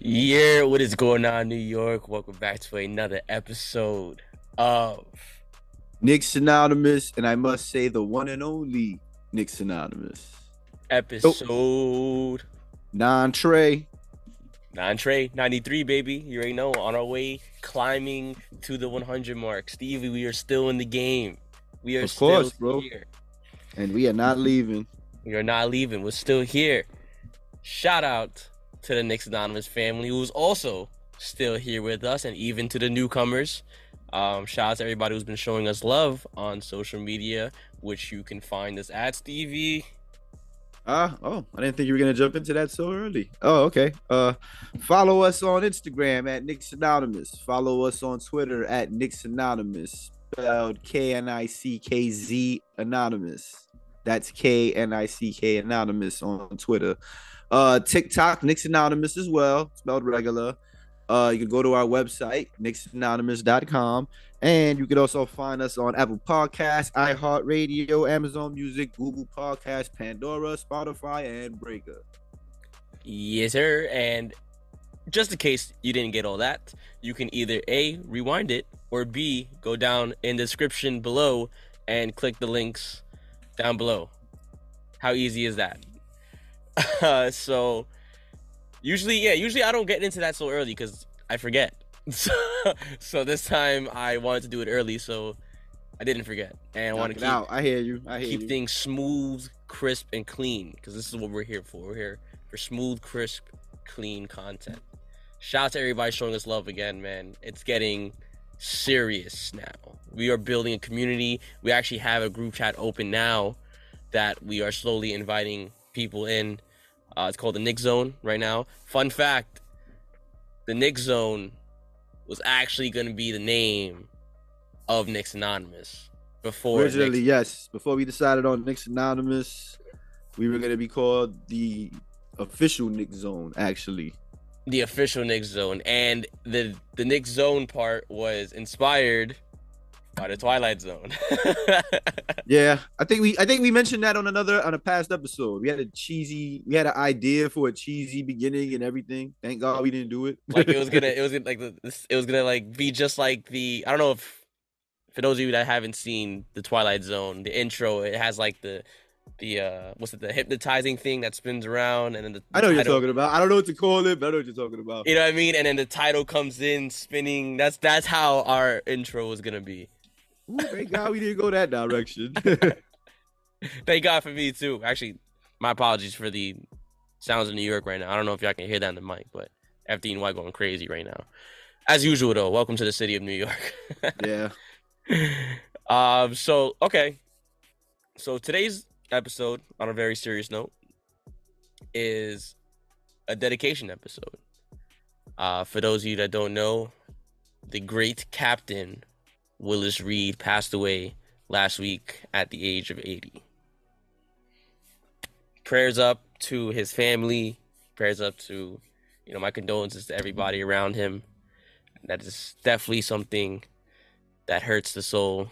Yeah, what is going on, New York? Welcome back to another episode of Nick's Anonymous, and I must say the one and only Nick's Anonymous. Oh, episode non Trey. Entree 93, baby. You already know, on our way climbing to the 100 mark. Stevie, we are still in the game. We are Of course, still bro. here. And we are not leaving. We are not leaving. We're still here. Shout out to the Knicks Anonymous family, who's also still here with us, and even to the newcomers. Shout out to everybody who's been showing us love on social media, which you can find us at Stevie. I didn't think you were gonna jump into that so early. Oh, okay. Follow us on Instagram at Nick's Anonymous. Follow us on Twitter at Nick's Anonymous, spelled KNICKZ Anonymous. That's KNICK Anonymous on Twitter. TikTok, Nick's Anonymous as well, spelled regular. You can go to our website, nicksanonymous.com. And you can also find us on Apple Podcasts, iHeartRadio, Amazon Music, Google Podcasts, Pandora, Spotify, and Breaker. Yes, sir. And just in case you didn't get all that, you can either A, rewind it, or B, go down in the description below and click the links down below. How easy is that? So usually I don't get into that so early because I forget. So this time I wanted to do it early, so I didn't forget, and I want to keep out. I hear you. keep things smooth, crisp, and clean, because this is what we're here for. We're here for smooth, crisp, clean content. Shout out to everybody showing us love again, man. It's getting serious now. We are building a community. We actually have a group chat open now that we are slowly inviting people in. It's called the Nick Zone right now. Fun fact, the Nick Zone was actually going to be the name of Nick's Anonymous before. Originally, yes. Before we decided on Nick's Anonymous, we were going to be called the official Nick Zone, actually. The official Nick Zone. And the Nick Zone part was inspired by the Twilight Zone. Yeah, I think we mentioned that on a past episode. We had an idea for a cheesy beginning and everything. Thank God we didn't do it. Like it was gonna like be just like I don't know if, for those of you that haven't seen the Twilight Zone, the intro, it has like the hypnotizing thing that spins around, and then the I know what you're talking about. I don't know what to call it, but I know what you're talking about. You know what I mean? And then the title comes in spinning. That's how our intro was gonna be. Ooh, thank God we didn't go that direction. Thank God for me too. Actually, my apologies for the sounds of New York right now. I don't know if y'all can hear that in the mic, but FDNY going crazy right now. As usual, though, welcome to the city of New York. Yeah. So today's episode, on a very serious note, is a dedication episode. For those of you that don't know, the great captain Willis Reed passed away last week at the age of 80. Prayers up to his family. Prayers up to, my condolences to everybody around him. That is definitely something that hurts the soul,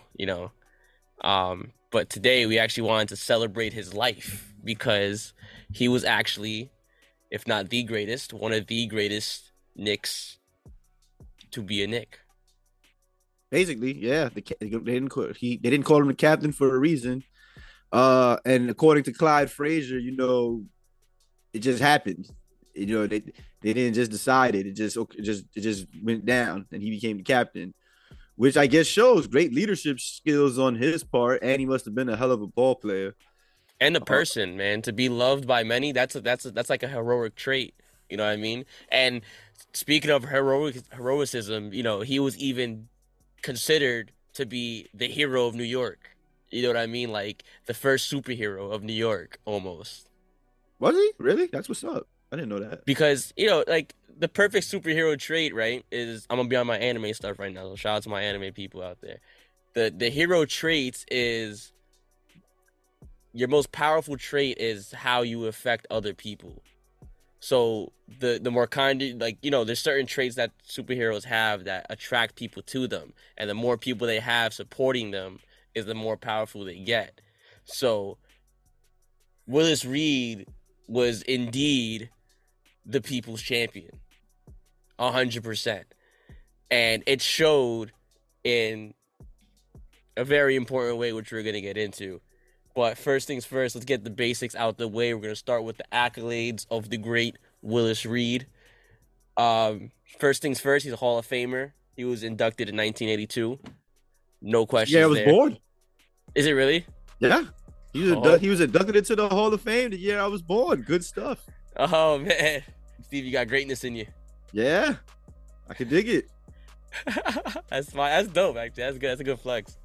But today we actually wanted to celebrate his life because he was actually, if not the greatest, one of the greatest Knicks to be a Knick. Basically, yeah. They didn't call him the captain for a reason. And according to Clyde Frazier, it just happened. They didn't just decide it. It just went down, and he became the captain, which I guess shows great leadership skills on his part, and he must have been a hell of a ball player. And a person, man, to be loved by many, that's like a heroic trait. You know what I mean? And speaking of heroicism, he was even considered to be the hero of New York. You know what I mean? Like the first superhero of New York, almost. Was he? Really? That's what's up. I didn't know that. Because, like the perfect superhero trait, right, is, I'm going to be on my anime stuff right now. So shout out to my anime people out there. The hero traits is, your most powerful trait is how you affect other people. So the more kind, there's certain traits that superheroes have that attract people to them. And the more people they have supporting them is the more powerful they get. So Willis Reed was indeed the people's champion. 100%. And it showed in a very important way, which we're going to get into. But first things first, let's get the basics out the way. We're going to start with the accolades of the great Willis Reed. First things first, he's a Hall of Famer. He was inducted in 1982. No questions Yeah, I was there. born. Is it really? Yeah. He was inducted into the Hall of Fame the year I was born. Good stuff. Oh, man. Steve, you got greatness in you. Yeah. I can dig it. That's dope, actually. That's good. That's a good flex.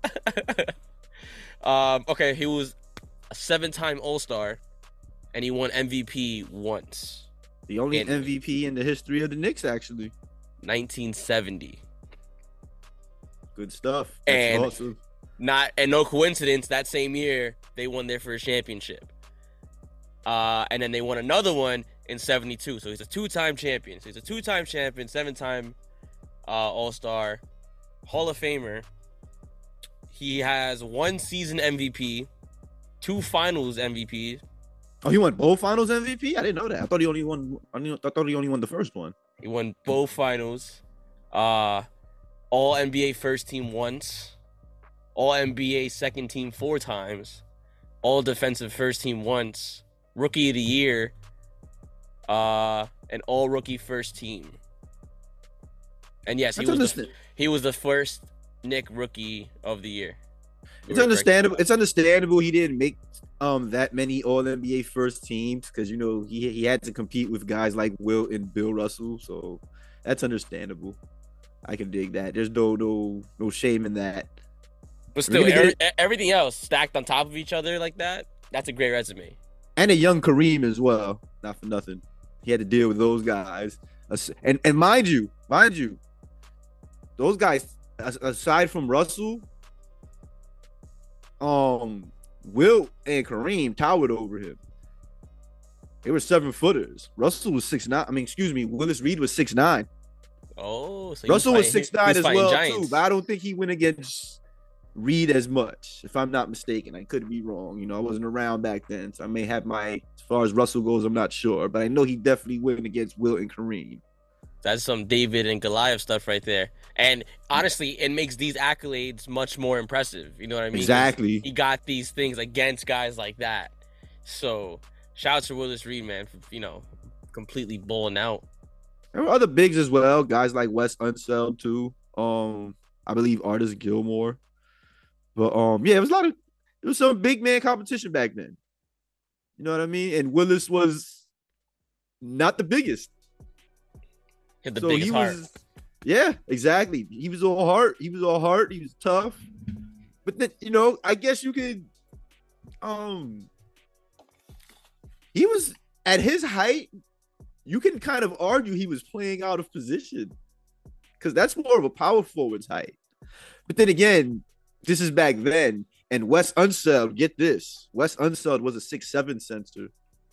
Okay, he was a 7-time All-Star, and he won MVP once. The only MVP in the history of the Knicks, actually. 1970. Good stuff. That's awesome. No coincidence, that same year, they won their first championship. And then they won another one in 72. So he's a 2-time champion. So he's a 2-time champion, 7-time All-Star, Hall of Famer. He has 1 season MVP, 2 finals MVP. Oh, he won both finals MVP? I didn't know that. I thought he only won the first one. He won both finals. All NBA first team once. All NBA second team 4 times. All defensive first team once. Rookie of the year. And all rookie first team. And yes, he was the first Knick rookie of the year. It's understandable. It's understandable he didn't make that many All NBA first teams because he had to compete with guys like Wilt and Bill Russell, so that's understandable. I can dig that. There's no shame in that. But still, everything else stacked on top of each other like that, that's a great resume. And a young Kareem as well. Not for nothing. He had to deal with those guys. And mind you, those guys, aside from Russell, Wilt and Kareem towered over him. They were 7-footers. Russell was 6'9". Willis Reed was 6'9". Oh, so Russell was 6'9" as well giants. too. But I don't think he went against Reed as much, if I'm not mistaken. I could be wrong. I wasn't around back then, so I may have as far as Russell goes, I'm not sure. But I know he definitely went against Wilt and Kareem. That's some David and Goliath stuff right there. And honestly, it makes these accolades much more impressive. You know what I mean? Exactly. He got these things against guys like that. So, shout out to Willis Reed, man, for, completely bowling out. There were other bigs as well, guys like Wes Unseld too. I believe Artis Gilmore. But yeah, it was some big man competition back then. You know what I mean? And Willis was not the biggest. Had the biggest heart. Yeah, exactly. He was all heart. He was tough. But then, I guess you could he was at his height, you can kind of argue he was playing out of position. Because that's more of a power forward's height. But then again, this is back then. And Wes Unseld, get this. Wes Unseld was a 6'7" center.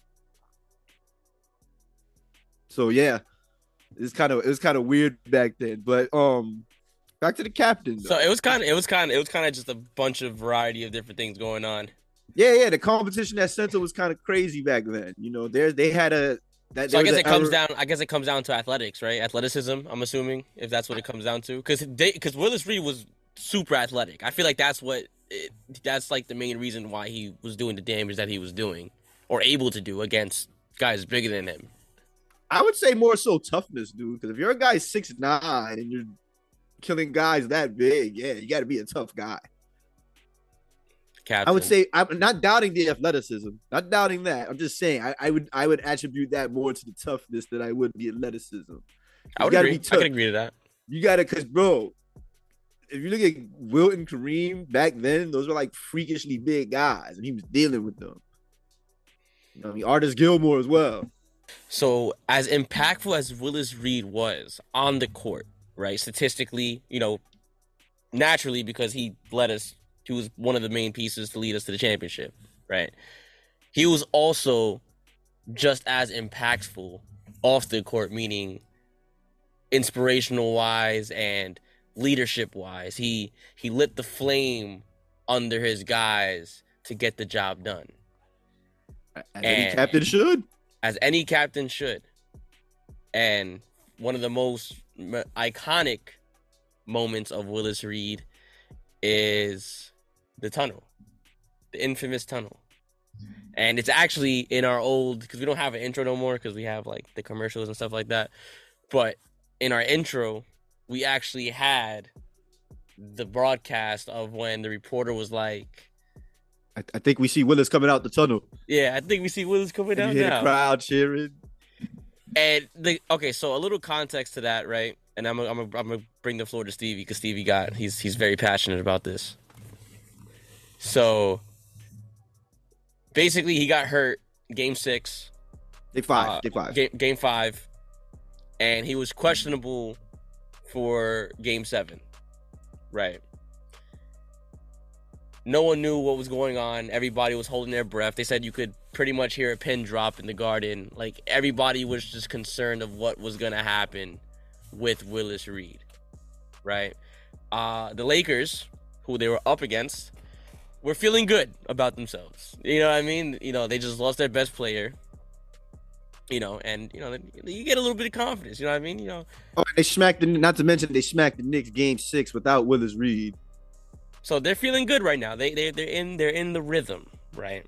So yeah. It was kind of weird back then, but back to the captain. Though. So it was kind of just a bunch of variety of different things going on. Yeah. The competition at center was kind of crazy back then. They had a. So I guess it comes down to athletics, right? Athleticism. I'm assuming if that's what it comes down to, because Willis Reed was super athletic. I feel like that's like the main reason why he was doing the damage that he was doing, or able to do against guys bigger than him. I would say more so toughness, dude. Because if you're a guy 6'9" and you're killing guys that big, yeah, you got to be a tough guy. Captain. I would say I'm not doubting the athleticism, not doubting that. I'm just saying I would attribute that more to the toughness than I would the athleticism. I would agree. I can agree to that. You got to, because bro, if you look at Wilt and Kareem back then, those were like freakishly big guys, and he was dealing with them. Artis Gilmore as well. So, as impactful as Willis Reed was on the court, right? Statistically, naturally, because he was one of the main pieces to lead us to the championship, right? He was also just as impactful off the court, meaning inspirational wise and leadership wise. He lit the flame under his guys to get the job done. As any captain should. As any captain should. And one of the most iconic moments of Willis Reed is the tunnel, the infamous tunnel. And it's actually in our old, because we don't have an intro no more because we have like the commercials and stuff like that. But in our intro, we actually had the broadcast of when the reporter was like, I think we see Willis coming out the tunnel. yeah, I think we see Willis coming out You hear now. the crowd cheering. And so a little context to that, right? And I'm gonna bring the floor to Stevie because Stevie he's very passionate about this. So basically, he got hurt game 6. Game 5. Game 5, and he was questionable for game 7. Right. No one knew what was going on. Everybody was holding their breath. They said you could pretty much hear a pin drop in the Garden. Like, everybody was just concerned of what was going to happen with Willis Reed, right? The Lakers, who they were up against, were feeling good about themselves. You know what I mean? You know, they just lost their best player. You know, and, you know, you get a little bit of confidence. You know what I mean? You know. Oh, they smacked not to mention they smacked the Knicks game 6 without Willis Reed. So they're feeling good right now. They're in the rhythm, right?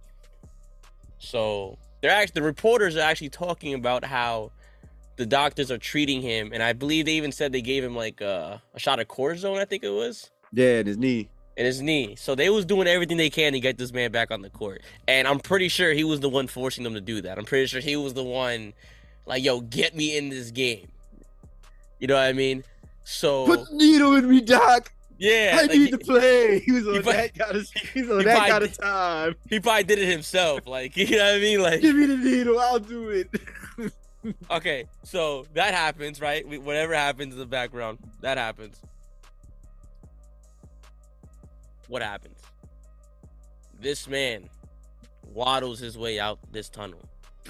So the reporters are actually talking about how the doctors are treating him, and I believe they even said they gave him like a shot of cortisone, I think it was. Yeah, in his knee. In his knee. So they was doing everything they can to get this man back on the court. And I'm pretty sure he was the one forcing them to do that. I'm pretty sure he was the one like, yo, get me in this game. You know what I mean? So put the needle in me, Doc. Yeah. I need to play. He was on that kind of time. He probably did it himself. Like, you know what I mean? Like, give me the needle, I'll do it. Okay, so that happens, right? Whatever happens in the background, that happens. What happens? This man waddles his way out this tunnel.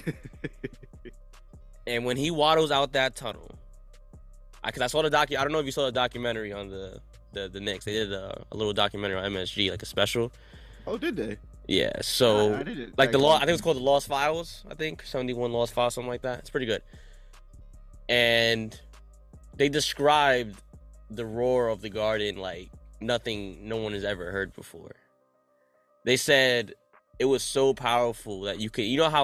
And when he waddles out that tunnel, because I saw the I don't know if you saw the documentary on the Knicks. They did a little documentary on MSG, like a special. Oh, did they? Yeah, so I didn't. Like I think it's called The Lost Files. I think 71 Lost Files, something like that. It's pretty good. And they described the roar of the Garden like no one has ever heard before. They said it was so powerful that you could, you know how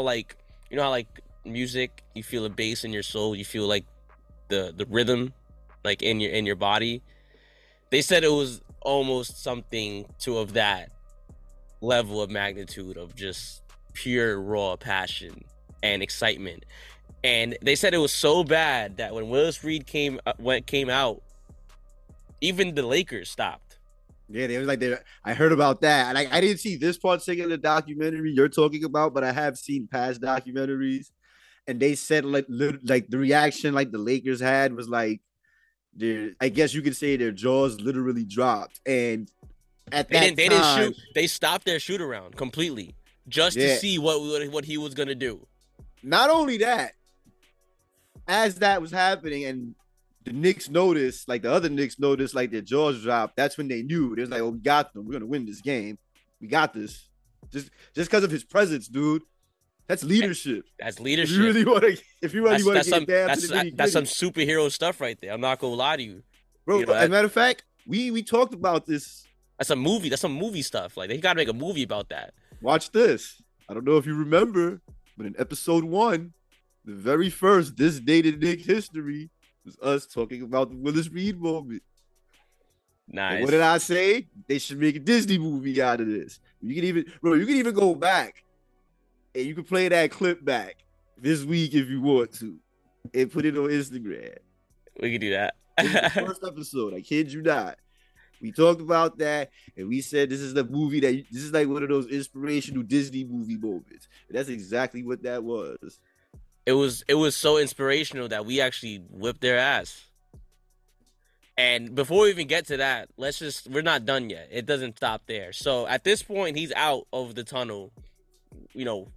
music, you feel a bass in your soul, you feel like the rhythm like in your body. They said it was almost something of that level of magnitude of just pure raw passion and excitement. And they said it was so bad that when Willis Reed came out, even the Lakers stopped. Yeah, they was like, I heard about that, and I didn't see this part in the documentary you're talking about, but I have seen past documentaries, and they said like the reaction like the Lakers had was like, I guess you could say their jaws literally dropped, and at that time, they didn't shoot. They stopped their shoot around completely just to see what he was gonna do. Not only that, as that was happening, and the Knicks noticed, like the other Knicks noticed, like their jaws dropped. That's when they knew. They was like, "Oh, we got them. We're gonna win this game. We got this." Just because of his presence, dude. That's leadership. That's leadership. If you really want to get down to the that's some superhero stuff right there. I'm not gonna lie to you, bro. You know, as a matter of fact, we talked about this. That's a movie. That's some movie stuff. Like they gotta make a movie about that. Watch this. I don't know if you remember, but in episode 1, the very first this dated Knicks history was us talking about the Willis Reed moment. Nice. And what did I say? They should make a Disney movie out of this. You can even go back and you can play that clip back this week if you want to and put it on Instagram. We can do that. The first episode, I kid you not. We talked about that and we said this is the movie this is like one of those inspirational Disney movie moments. And that's exactly what that was. It was so inspirational that we actually whipped their ass. And before we even get to that, we're not done yet. It doesn't stop there. So at this point, he's out of the tunnel. You know,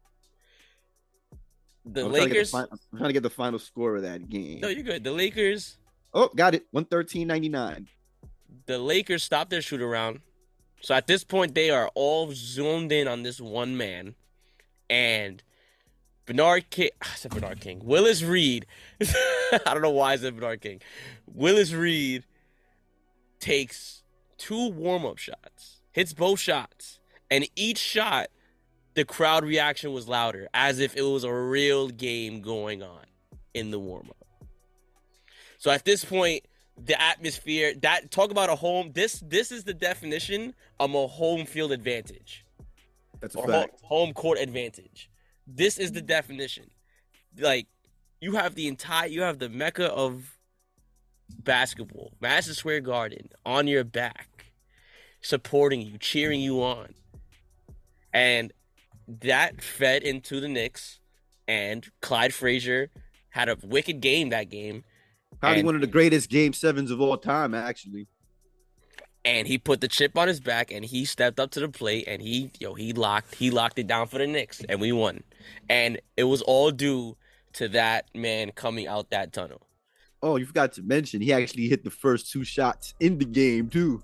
I'm Lakers. I'm trying to get the final score of that game. No, you're good. The Lakers. Oh, got it. 113-99. The Lakers stopped their shoot around. So at this point, they are all zoomed in on this one man. And Bernard King. I said Bernard King. Willis Reed. I don't know why I said Bernard King. Willis Reed takes 2 warm-up shots, hits both shots, and each shot, the crowd reaction was louder, as if it was a real game going on in the warm-up. So at this point, the atmosphere, that talk about a home, this is the definition of a home field advantage. That's a fact. Home court advantage. This is the definition. Like, you have the mecca of basketball, Madison Square Garden, on your back, supporting you, cheering you on. And that fed into the Knicks, and Clyde Frazier had a wicked game that game. Probably one of the greatest game 7s of all time, actually. And he put the chip on his back, and he stepped up to the plate, and he locked it down for the Knicks, and we won. And it was all due to that man coming out that tunnel. Oh, you forgot to mention he actually hit the first 2 shots in the game too.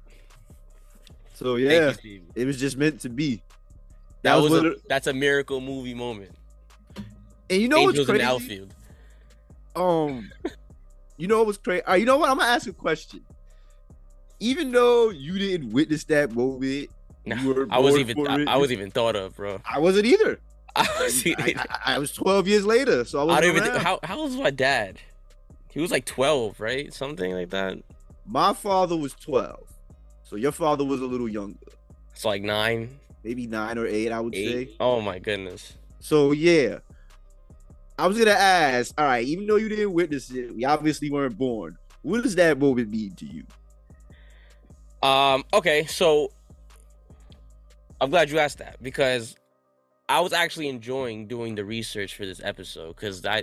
So yeah, it was just meant to be. That's a miracle movie moment. And you know Angels what's crazy? In the outfield. You know what's crazy? You know what? I'm gonna ask a question. Even though you didn't witness that moment, I was even thought of, bro. I wasn't either. I was 12 years later, so I wasn't don't even. How old was my dad? He was like 12, right? Something like that. My father was 12, so your father was a little younger. It's like 9, maybe 9 or 8, I would say. Oh my goodness. So yeah, I was gonna ask. All right, even though you didn't witness it, we obviously weren't born. What does that moment mean to you? Okay, so I'm glad you asked that, because I was actually enjoying doing the research for this episode, because I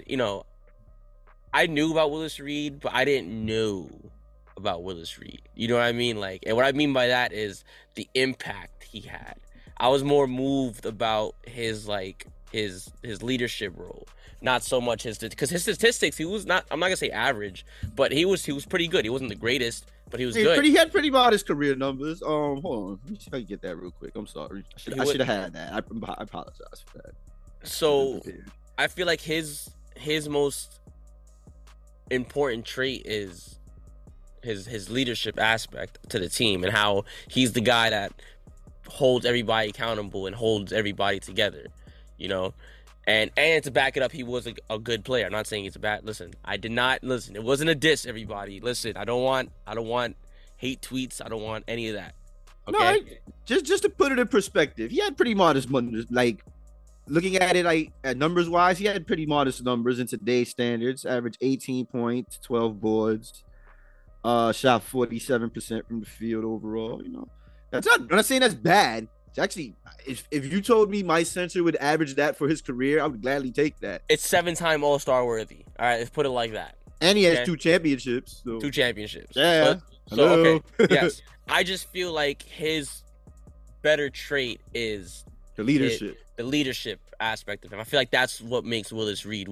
knew about Willis Reed, but I didn't know about Willis Reed. You know what I mean? Like, and what I mean by that is the impact he had. I was more moved about his leadership role, not so much because his statistics, he was not. I'm not gonna say average, but he was pretty good. He wasn't the greatest, but he was good. He had pretty modest career numbers. Hold on, let me see if I can get that real quick. I'm sorry, I should have had that. I apologize for that. So I feel like his most important trait is his leadership aspect to the team, and how he's the guy that holds everybody accountable and holds everybody together, you know. And to back it up, he was a good player. I'm not saying he's a bad. Listen, I did not listen. It wasn't a diss, everybody. Listen, I don't want hate tweets. I don't want any of that. Okay? No, just to put it in perspective, he had pretty modest numbers. Like, looking at it like numbers wise, he had pretty modest numbers in today's standards. Average 18 points, 12 boards, shot 47% from the field overall. You know, I'm not saying that's bad. It's actually, if you told me my center would average that for his career, I would gladly take that. It's 7-time All-Star worthy. All right, let's put it like that. And he has 2 championships. So. 2 championships. Yeah. Okay. Yes. I just feel like his better trait is the leadership. The leadership aspect of him. I feel like that's what makes Willis Reed.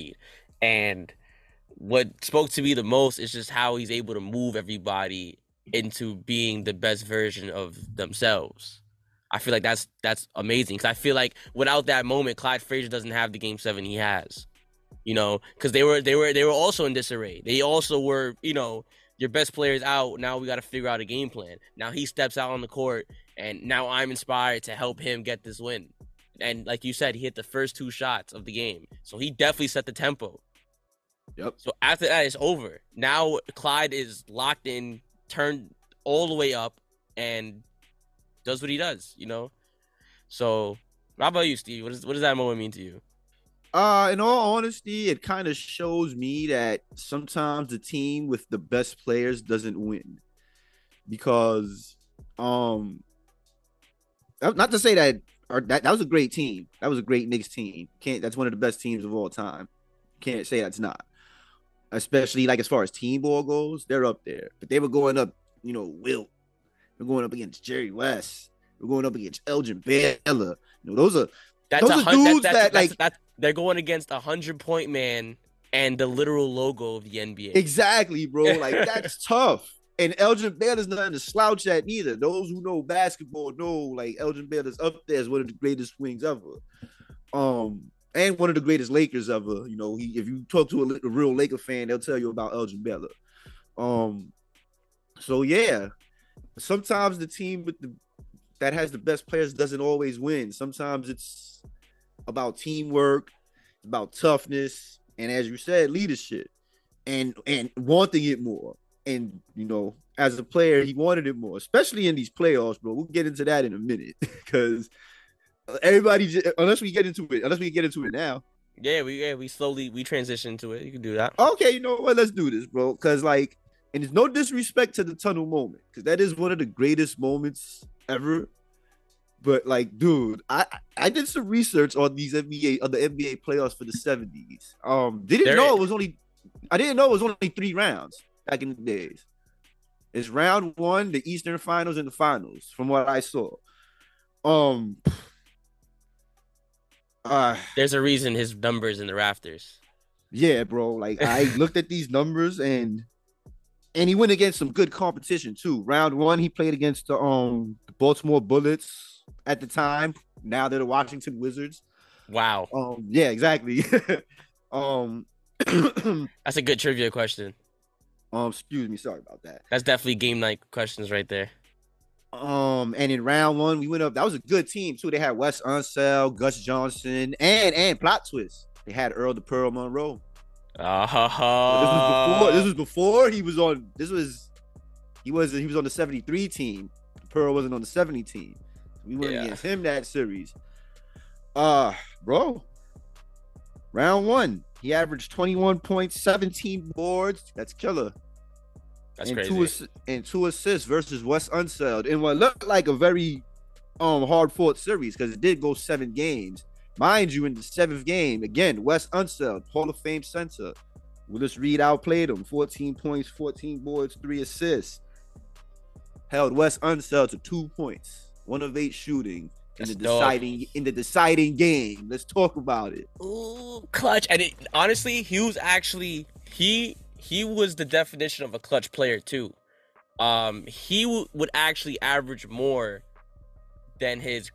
And what spoke to me the most is just how he's able to move everybody into being the best version of themselves. I feel like that's amazing, because I feel like without that moment, Clyde Frazier doesn't have the Game 7 he has. You know, because they were also in disarray. They also were, you know, your best player's out. Now we got to figure out a game plan. Now he steps out on the court, and now I'm inspired to help him get this win. And like you said, he hit the first 2 shots of the game, so he definitely set the tempo. Yep. So after that, it's over. Now Clyde is locked in, turned all the way up, and does what he does, you know. So, how about you, Steve? What does that moment mean to you? In all honesty, it kind of shows me that sometimes the team with the best players doesn't win, because, not to say that was a great team. That was a great Knicks team. That's one of the best teams of all time. Can't say that's not. Especially like as far as team ball goes, they're up there. But they were going up, you know, Wilt. We're going up against Jerry West. We're going up against Elgin Baylor. You know, those are dudes that they're going against 100-point man and the literal logo of the NBA. Exactly, bro. Like, that's tough. And Elgin Baylor's nothing to slouch at neither. Those who know basketball know, like, Elgin Baylor's up there as one of the greatest wings ever. and one of the greatest Lakers ever. If you talk to a real Laker fan, they'll tell you about Elgin Baylor. Um, so yeah, sometimes the team that has the best players doesn't always win. Sometimes it's about teamwork, about toughness, and as you said, leadership, and wanting it more. And as a player, he wanted it more, especially in these playoffs, bro. We'll get into that in a minute because everybody, unless we get into it now. We slowly transition to it. You can do that. Okay, you know what? Let's do this, bro. Because and it's no disrespect to the tunnel moment, because that is one of the greatest moments ever. But dude, I did some research on the NBA playoffs for the 70s. I didn't know it was only 3 rounds back in the days. It's round 1, the Eastern Finals, and the Finals, from what I saw. There's a reason his numbers in the rafters. Yeah, bro. I looked at these numbers, and he went against some good competition too. Round 1, he played against the Baltimore Bullets at the time. Now they're the Washington Wizards. Wow. Yeah, exactly. That's a good trivia question. Excuse me, sorry about that. That's definitely game night questions right there. And in round 1, we went up. That was a good team too. They had Wes Unseld, Gus Johnson, and plot twist, they had Earl the Pearl Monroe. This was before he was on. He was on the 73 team. Pearl wasn't on the 70 team. We went against him that series. Bro. Round 1, he averaged 21 points, 17 boards. That's killer. That's crazy. And 2 assists versus Wes Unseld in what looked like a very hard fought series, because it did go 7 games. Mind you, in the 7th game, again, Wes Unseld, Hall of Fame center. Willis Reed outplayed him, 14 points, 14 boards, 3 assists. Held Wes Unseld to 2 points, 1 of 8 shooting in the deciding game. Let's talk about it. Ooh, clutch. And honestly, he was actually he was the definition of a clutch player too. He would actually average more than his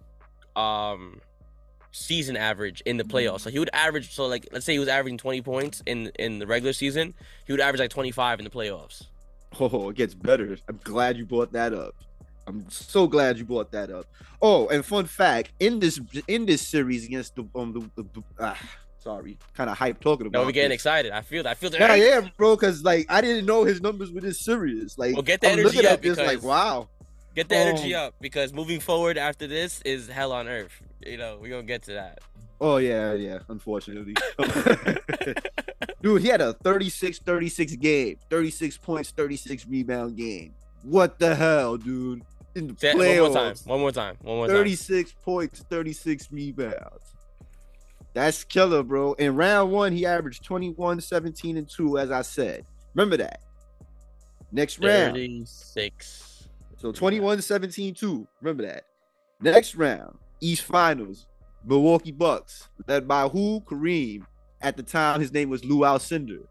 season average in the playoffs. So he would average, let's say he was averaging 20 points in the regular season, he would average 25 in the playoffs. Oh, it gets better. I'm glad you brought that up. I'm so glad you brought that up. Oh, and fun fact, in this series against sorry, kind of hype talking about. No, we're getting excited. I feel that. Yeah, bro, because I didn't know his numbers were this serious. Well, get the energy up, because wow. Get the energy up, because moving forward after this is hell on earth. We're gonna get to that. Oh yeah, unfortunately. Dude, he had a 36-36 game, 36 points, 36 rebound game. What the hell, dude? In the playoffs. One more time. 36 points, 36 rebounds. That's killer, bro. In round 1, he averaged 21, 17, and 2, as I said. Remember that. Next round. 36. So 21, 17, 2. Remember that. Next round, East Finals, Milwaukee Bucks, led by who? Kareem. At the time, his name was Lou Alcindor.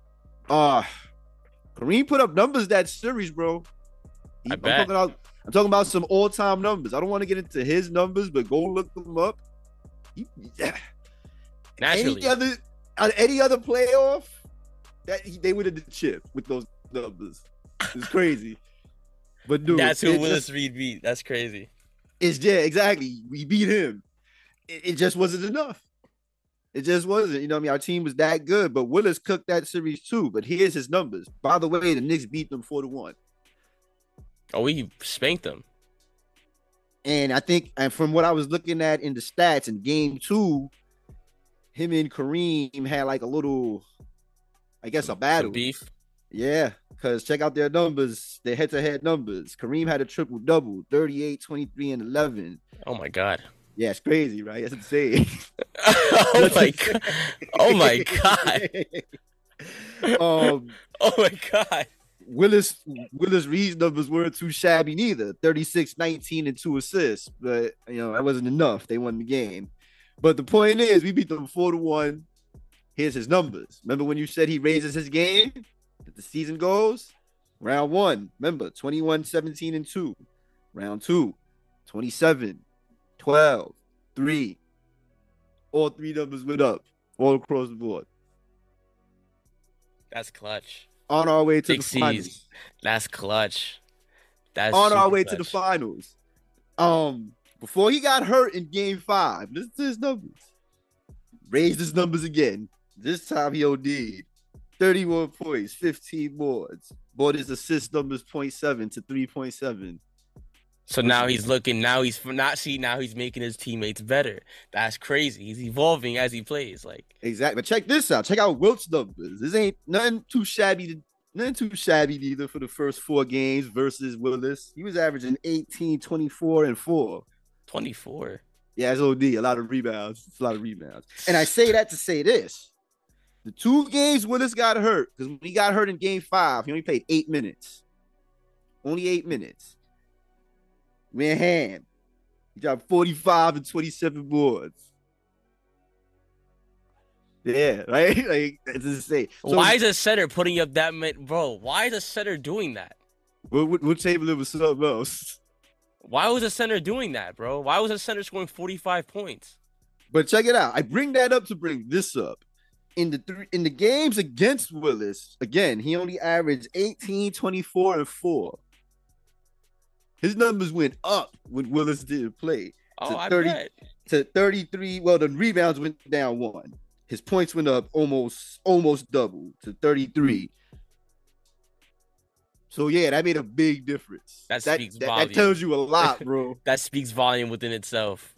Kareem put up numbers that series, bro. I bet. I'm talking about some all-time numbers. I don't want to get into his numbers, but go look them up. Naturally. Any other playoff, they would have chipped with those numbers. It's crazy. But dude, that's who Willis Reed beat. That's crazy. Exactly. We beat him. It just wasn't enough. It just wasn't. Our team was that good, but Willis cooked that series too. But here's his numbers. By the way, the Knicks beat them 4-1. Oh, we spanked them. And I think, and from what I was looking at in the stats in game 2, him and Kareem had a little, I guess, a battle. Some beef. Yeah, because check out their numbers, their head-to-head numbers. Kareem had a triple-double, 38, 23, and 11. Oh, my God. Yeah, it's crazy, right? That's insane. Oh, my God. Oh, my God. Oh, my God. Willis Reed's numbers weren't too shabby neither. 36, 19, and 2 assists. But, that wasn't enough. They won the game. But the point is, we beat them 4-1. Here's his numbers. Remember when you said he raises his game as the season goes? Round 1, remember, 21, 17, and 2. Round 2, 27, 12, 3. All three numbers went up all across the board. That's clutch. On our way to Big the C's. finals. That's clutch. That's On our super way to the clutch. finals. Before he got hurt in game 5, listen to his numbers. Raised his numbers again. This time he OD'd. 31 points, 15 boards. Brought his assist numbers 0.7 to 3.7. So now he's looking. Now he's not see. Now he's making his teammates better. That's crazy. He's evolving as he plays. Like Exactly. But check this out. Check out Wilt's numbers. This ain't nothing too shabby. Nothing too shabby either for the first 4 games versus Willis. He was averaging 18, 24, and 4. 24. Yeah, it's OD. A lot of rebounds. It's a lot of rebounds. And I say that to say this. The 2 games Willis got hurt, because when he got hurt in game 5, he only played 8 minutes. Only 8 minutes. Went ham. He dropped 45 and 27 boards. Yeah, right? Like, that's insane. So, why is a center putting up that many, bro? Why is a center doing that? We'll table it with something else. Why was a center doing that, bro? Why was a center scoring 45 points? But check it out. I bring that up to bring this up. In the games against Willis, again, he only averaged 18, 24, and 4. His numbers went up when Willis didn't play. Oh, to I 30, bet. to 33. Well, the rebounds went down 1. His points went up almost double to 33. So yeah, that made a big difference. That speaks volume. That tells you a lot, bro. That speaks volume within itself.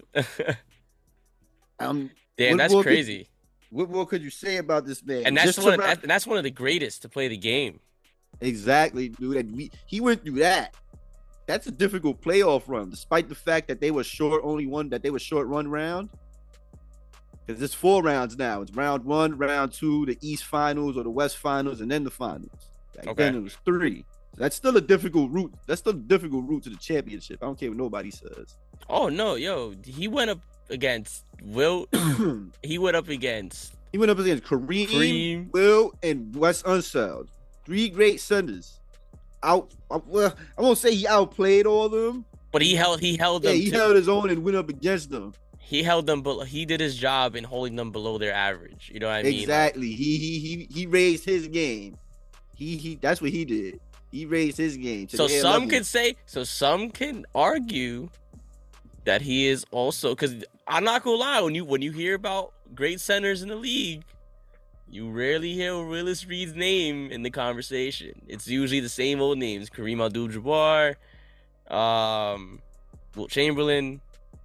Damn, that's crazy. What more could you say about this man? And that's one of the greatest to play the game. Exactly, dude. And he went through that. That's a difficult playoff run, despite the fact that they were short run round. Because it's 4 rounds now. It's round 1, round 2, the East Finals or the West Finals, and then the finals. Back then it was 3. So that's still a difficult route. That's still a difficult route to the championship. I don't care what nobody says. Oh no, yo, he went up against Will. He went up against Kareem, Will, and Wes Unseld. 3 great centers. Well, I won't say he outplayed all of them, but he held them. He held his own and went up against them. He held them, but he did his job in holding them below their average. You know what I mean? Exactly. Like, he raised his game. He that's what he did. He raised his game. So some can argue that he is also, because I'm not gonna lie, when you hear about great centers in the league, you rarely hear Willis Reed's name in the conversation. It's usually the same old names: Kareem Abdul-Jabbar, Wilt Chamberlain,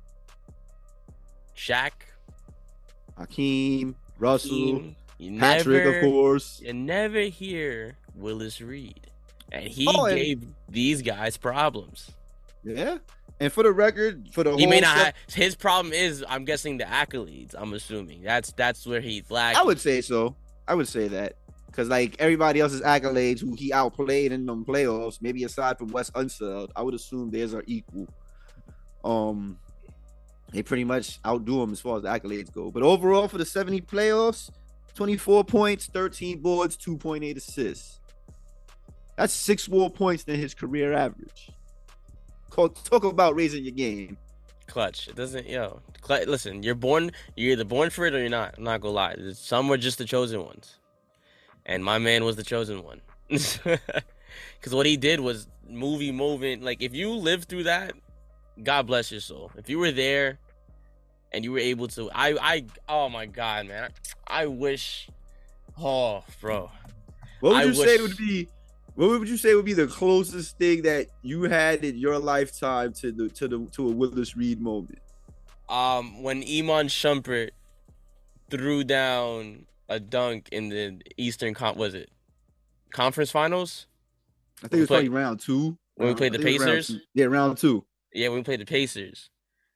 Shaq, Hakeem, Russell, Patrick, of course. You never hear Willis Reed, and he gave these guys problems. Yeah, and for the record, he may not have, his problem is, I'm guessing, the accolades. I'm assuming that's where he's lacking. I would say so. I would say that, because like everybody else's accolades who he outplayed in them playoffs, maybe aside from Wes Unseld, I would assume theirs are equal. They pretty much outdo him as far as the accolades go. But overall, for the 70 playoffs, 24 points, 13 boards, 2.8 assists. That's 6 more points than his career average. Talk about raising your game. Clutch. It doesn't, listen, you're either born for it or you're not. I'm not gonna lie. Some were just the chosen ones. And my man was the chosen one. Because what he did was moving. Like, if you lived through that, God bless your soul. If you were there and you were able to, oh my God, man. I wish, bro. What would you say would be the closest thing that you had in your lifetime to a Willis Reed moment? When Iman Shumpert threw down a dunk in the Eastern Conference Finals? I think it was probably round 2. When we played the Pacers? Round 2. Yeah, when we played the Pacers.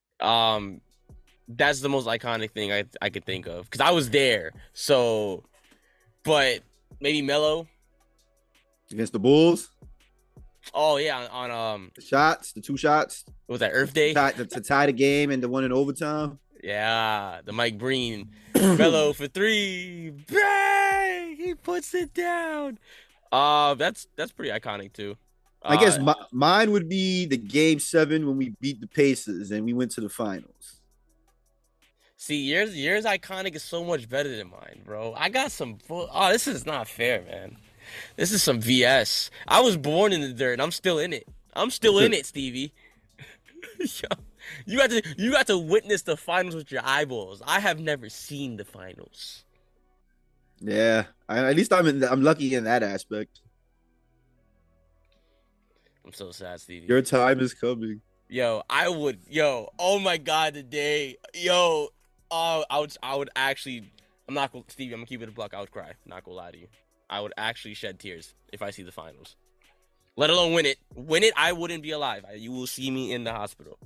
That's the most iconic thing I could think of, because I was there. So, but maybe Melo against the Bulls. Oh yeah, on the 2 shots. What was that, Earth Day? To tie the game and the one in overtime. Yeah, the Mike Breen Melo for 3. Bang! He puts it down. That's pretty iconic too. I guess mine would be the game 7 when we beat the Pacers and we went to the finals. See, yours iconic is so much better than mine, bro. I got some. Oh, this is not fair, man. This is some VS. I was born in the dirt. I'm still in it. I'm still in it, Stevie. Yo, you got to witness the finals with your eyeballs. I have never seen the finals. Yeah, at least I'm lucky in that aspect. I'm so sad, Stevie. Your time is coming. Yo, oh my God, the day. Yo, I would actually. I'm not gonna, Stevie. I'm gonna keep it a buck. I would cry. Not gonna lie to you. I would actually shed tears if I see the finals. Let alone win it. Win it, I wouldn't be alive. You will see me in the hospital.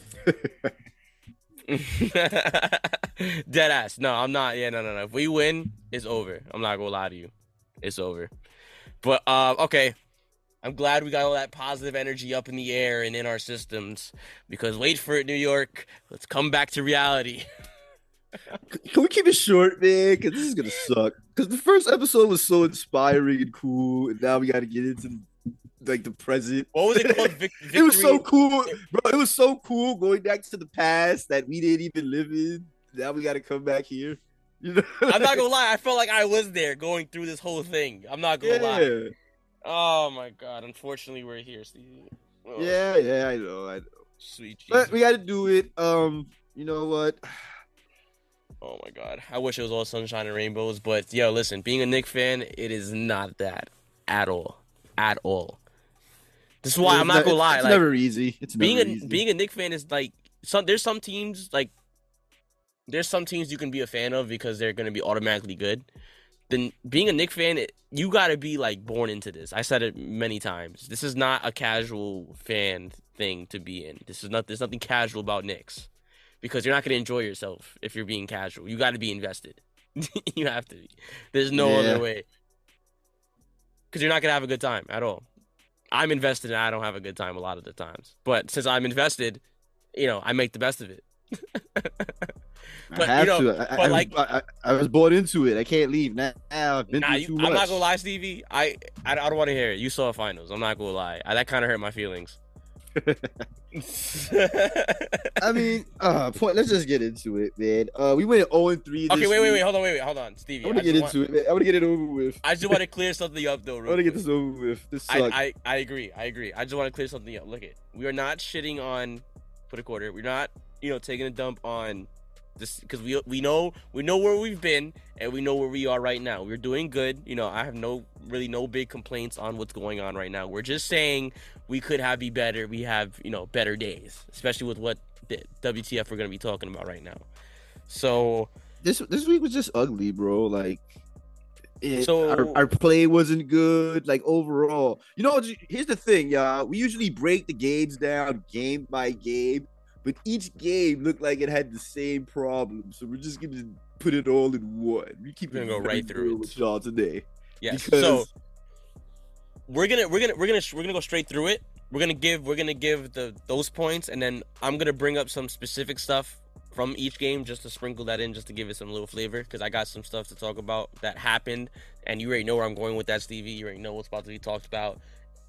Dead ass. No, I'm not. Yeah, no. If we win, it's over. I'm not gonna lie to you. It's over. But okay. I'm glad we got all that positive energy up in the air and in our systems. Because wait for it, New York. Let's come back to reality. Can we keep it short, man? Because this is gonna suck. Because the first episode was so inspiring and cool, and now we got to get into like the present. What was it called? It was so cool, bro. It was so cool going back to the past that we didn't even live in. Now we got to come back here. You know? I'm not gonna lie. I felt like I was there going through this whole thing. I'm not gonna lie. Oh my God! Unfortunately, we're here, Steve. Oh. Yeah, I know. Sweet Jesus. But we got to do it. You know what? Oh my God! I wish it was all sunshine and rainbows, but yo, listen, being a Knicks fan, it is not that at all. This is why I'm not gonna lie. It's like, never easy. It's never easy. Being a Knicks fan is like there's some teams you can be a fan of because they're gonna be automatically good. Then being a Knicks fan, you gotta be like born into this. I said it many times. This is not a casual fan thing to be in. There's nothing casual about Knicks. Because you're not going to enjoy yourself if you're being casual. You got to be invested. You have to be. There's no other way. Because you're not going to have a good time at all. I'm invested and I don't have a good time a lot of the times. But since I'm invested, I make the best of it. But, I have to. I was bought into it. I can't leave now. I've been through too much. I'm not going to lie, Stevie. I don't want to hear it. You saw finals. I'm not going to lie. That kind of hurt my feelings. I mean, let's just get into it, man. We went 0-3. Okay, wait, hold on, Stevie. I want to get into it, man. I want to get it over with. I just want to clear something up, though. I want to get this over with. This sucks. I agree. I just want to clear something up. Look it, we are not shitting on put a quarter. We're not, taking a dump on this because we know where we've been and we know where we are right now. We're doing good. I have no big complaints on what's going on right now. We're just saying we could be better. We have, better days, especially with what the WTF we're going to be talking about right now. So this week was just ugly, bro. Like our play wasn't good. Like overall, here's the thing, y'all. We usually break the games down game by game, but each game looked like it had the same problem. So we're just gonna put it all in one. We're gonna go right through it with y'all today. Yes. So we're gonna go straight through it. We're gonna give those points, and then I'm gonna bring up some specific stuff from each game just to sprinkle that in, just to give it some little flavor, because I got some stuff to talk about that happened, and you already know where I'm going with that, Stevie. You already know what's about to be talked about.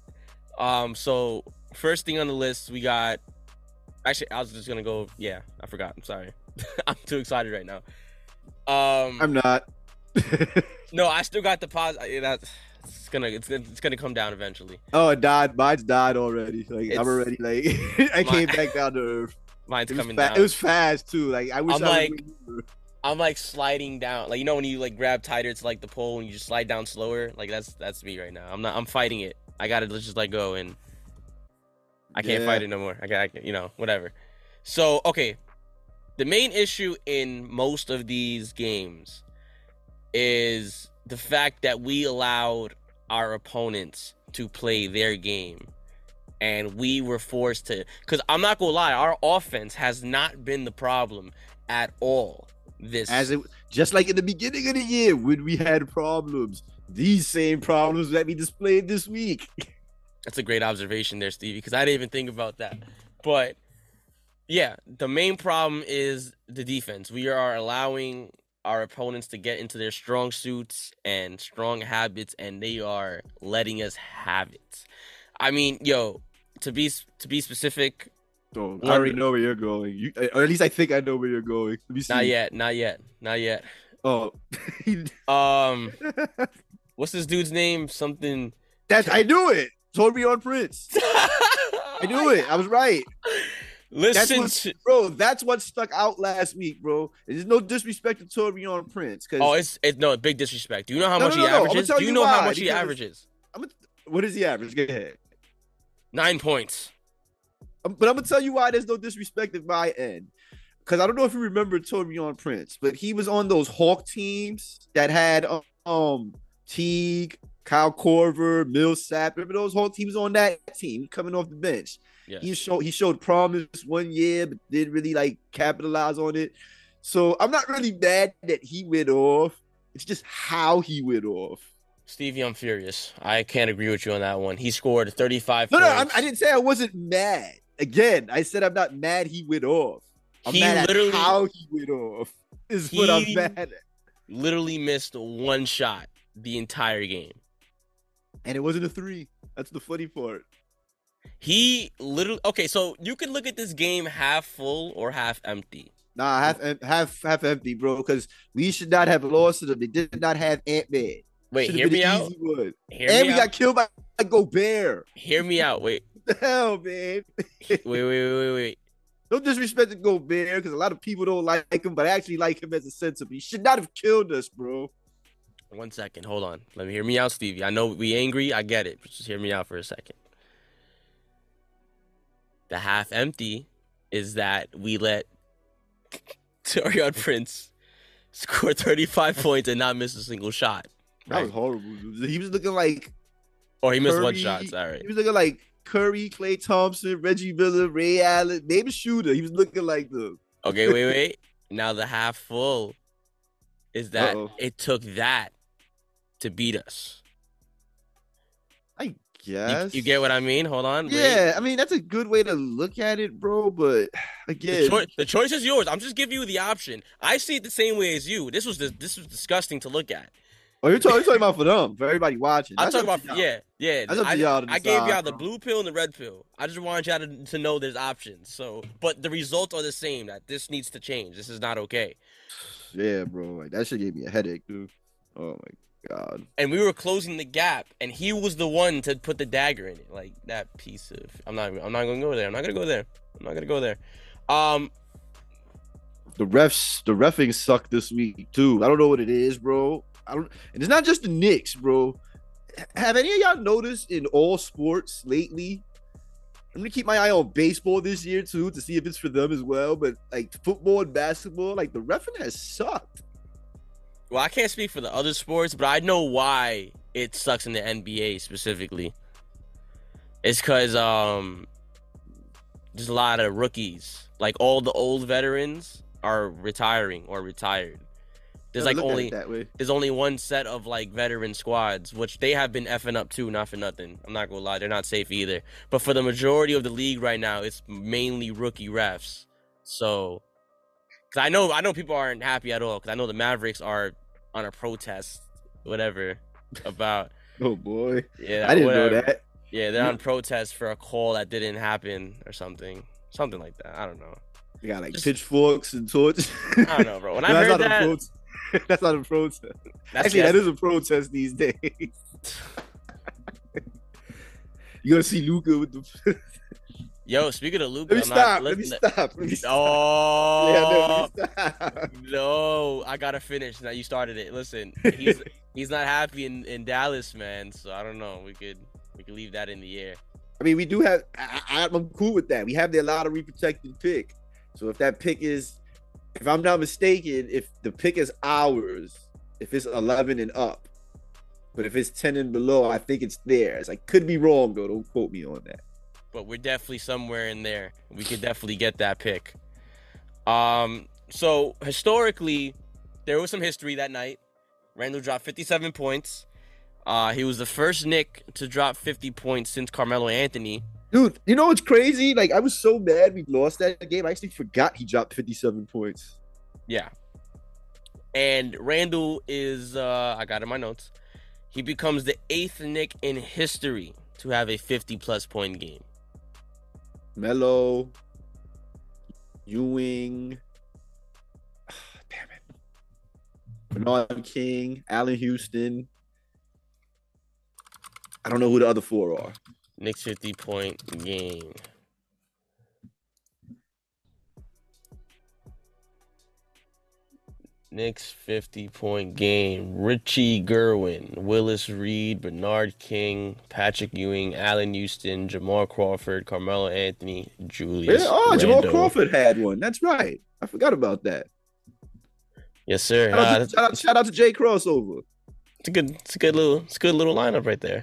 So first thing on the list, we got. Actually, I was just gonna go. Yeah, I forgot. I'm sorry. I'm too excited right now. I'm not. No, I still got the pause. It's gonna come down eventually. Oh, it died. Mine's died already. Like I'm already like I came back down to earth. Mine's coming down. It was fast too. Like I wish I'm like sliding down. Like when you like grab tighter to like the pole and you just slide down slower. Like that's me right now. I'm fighting it. I gotta just let go and I can't fight it no more. I got whatever. So okay, the main issue in most of these games is the fact that we allowed our opponents to play their game. And we were forced to, because I'm not gonna lie, our offense has not been the problem at all. Just like in the beginning of the year when we had problems, these same problems that we displayed this week. That's a great observation there, Stevie, because I didn't even think about that. But yeah, the main problem is the defense. We are allowing our opponents to get into their strong suits and strong habits, and they are letting us have it. I mean, to be specific, Oh, I already One, know where you're going. Or at least I think I know where you're going. Let me not see. yet, not yet, not yet. Oh, Um, what's this dude's name? Something. I knew it. Torian Prince. I knew it. I was right. That's Listen what, to. bro. That's what stuck out last week, bro. There's no disrespect to Torian Prince, Oh, because it's no big disrespect. Do you know how no, much no, he no, no. I'm gonna averages? tell Do you you know how why. much he Because averages? what is the average? Go ahead. 9 points. But I'm gonna tell you why there's no disrespect at my end. Because I don't know if you remember Torian Prince, but he was on those Hawk teams that had Teague, Kyle Korver, Millsap. Remember those Hawk teams on that team coming off the bench? Yes. He showed promise one year, but didn't really like capitalize on it. So I'm not really mad that he went off. It's just how he went off. Stevie, I'm furious. I can't agree with you on that one. He scored 35 No, points. I didn't say I wasn't mad. Again, I said I'm not mad he went off. I'm He mad literally- at how he went off. Is what I'm mad at. Literally missed one shot the entire game. And it wasn't a three. That's the funny part. He literally okay. So you can look at this game half full or half empty. Nah, half empty, bro. Because we should not have lost to them. They did not have Ant-Man. Wait, Should've hear been me an out. easy one. Hear And me we out. got killed by Gobert. Hear me out. Wait, What the hell, man? wait. No disrespect to Gobert, because a lot of people don't like him, but I actually like him as a center. He should not have killed us, bro. 1 second. Hold on. Let me hear me out, Stevie. I know we angry. I get it. But just hear me out for a second. The half empty is that we let Torian Prince score 35 points and not miss a single shot. That was horrible. He was looking like Or he missed one Curry. shot. Sorry. He was looking like Curry, Klay Thompson, Reggie Miller, Ray Allen, maybe Shooter. He was looking like them. Okay, wait. Now the half full is that it took that to beat us. I guess. You get what I mean? Hold on. Yeah, I mean, that's a good way to look at it, bro. But again, The choice is yours. I'm just giving you the option. I see it the same way as you. This was disgusting to look at. oh, you're talking about for them, for everybody watching. I'm That's talking up to about y'all. yeah. That's up to y'all to I gave decide, y'all the bro. blue pill and the red pill. I just wanted y'all to know there's options. So, but the results are the same. That this needs to change. This is not okay. Yeah, bro. Like, that shit gave me a headache, dude. Oh my god. And we were closing the gap, and he was the one to put the dagger in it. Like that piece of. I'm not going to go there. I'm not going to go there. The refing sucked this week too. I don't know what it is, bro. And it's not just the Knicks, bro. Have any of y'all noticed in all sports lately? I'm gonna keep my eye on baseball this year too to see if it's for them as well. But like football and basketball, like the refing has sucked. Well, I can't speak for the other sports, but I know why it sucks in the NBA specifically. It's because there's a lot of rookies. Like all the old veterans are retiring or retired. There's Never like looked at only it that way. there's only one set of like veteran squads, which they have been effing up too, not for nothing. I'm not gonna lie, they're not safe either. But for the majority of the league right now, it's mainly rookie refs. So, cause I know people aren't happy at all. Cause I know the Mavericks are on a protest, whatever, about Oh boy, yeah, I didn't whatever. know that. Yeah, they're on protest for a call that didn't happen or something like that. I don't know. They got like Just- pitchforks and torches. I don't know, bro. When I That's heard not a that, protest. That's not a protest. that's Actually, that is a protest these days. You gonna see Luca with the. Yo, speaking of Luka, Let me stop. Let me stop. Oh, Yeah, no, let me stop. no, I gotta finish. Now you started it. Listen, he's not happy in Dallas, man. So I don't know. We could leave that in the air. I mean, we do have. I'm cool with that. We have the lottery protected pick. So if that pick is, if I'm not mistaken, if the pick is ours, if it's 11 and up, but if it's 10 and below, I think it's theirs. I could be wrong though. Don't quote me on that. But we're definitely somewhere in there. We could definitely get that pick. So historically, there was some history that night. Randall dropped 57 points. He was the first Knick to drop 50 points since Carmelo Anthony. Dude, you know what's crazy? Like, I was so mad we lost that game. I actually forgot he dropped 57 points. Yeah. And Randall is, I got it in my notes. He becomes the 8th Knick in history to have a 50-plus point game. Melo, Ewing. Damn it. Bernard King, Allen Houston. I don't know who the other four are. Knicks 50-point game. Knicks 50-point game. Richie Gerwin, Willis Reed, Bernard King, Patrick Ewing, Allen Houston, Jamal Crawford, Carmelo Anthony, Julius. Yeah, oh, Randle. Jamal Crawford had one. That's right. I forgot about that. Yes, sir. Shout out to Jay Crossover. It's a good little lineup right there.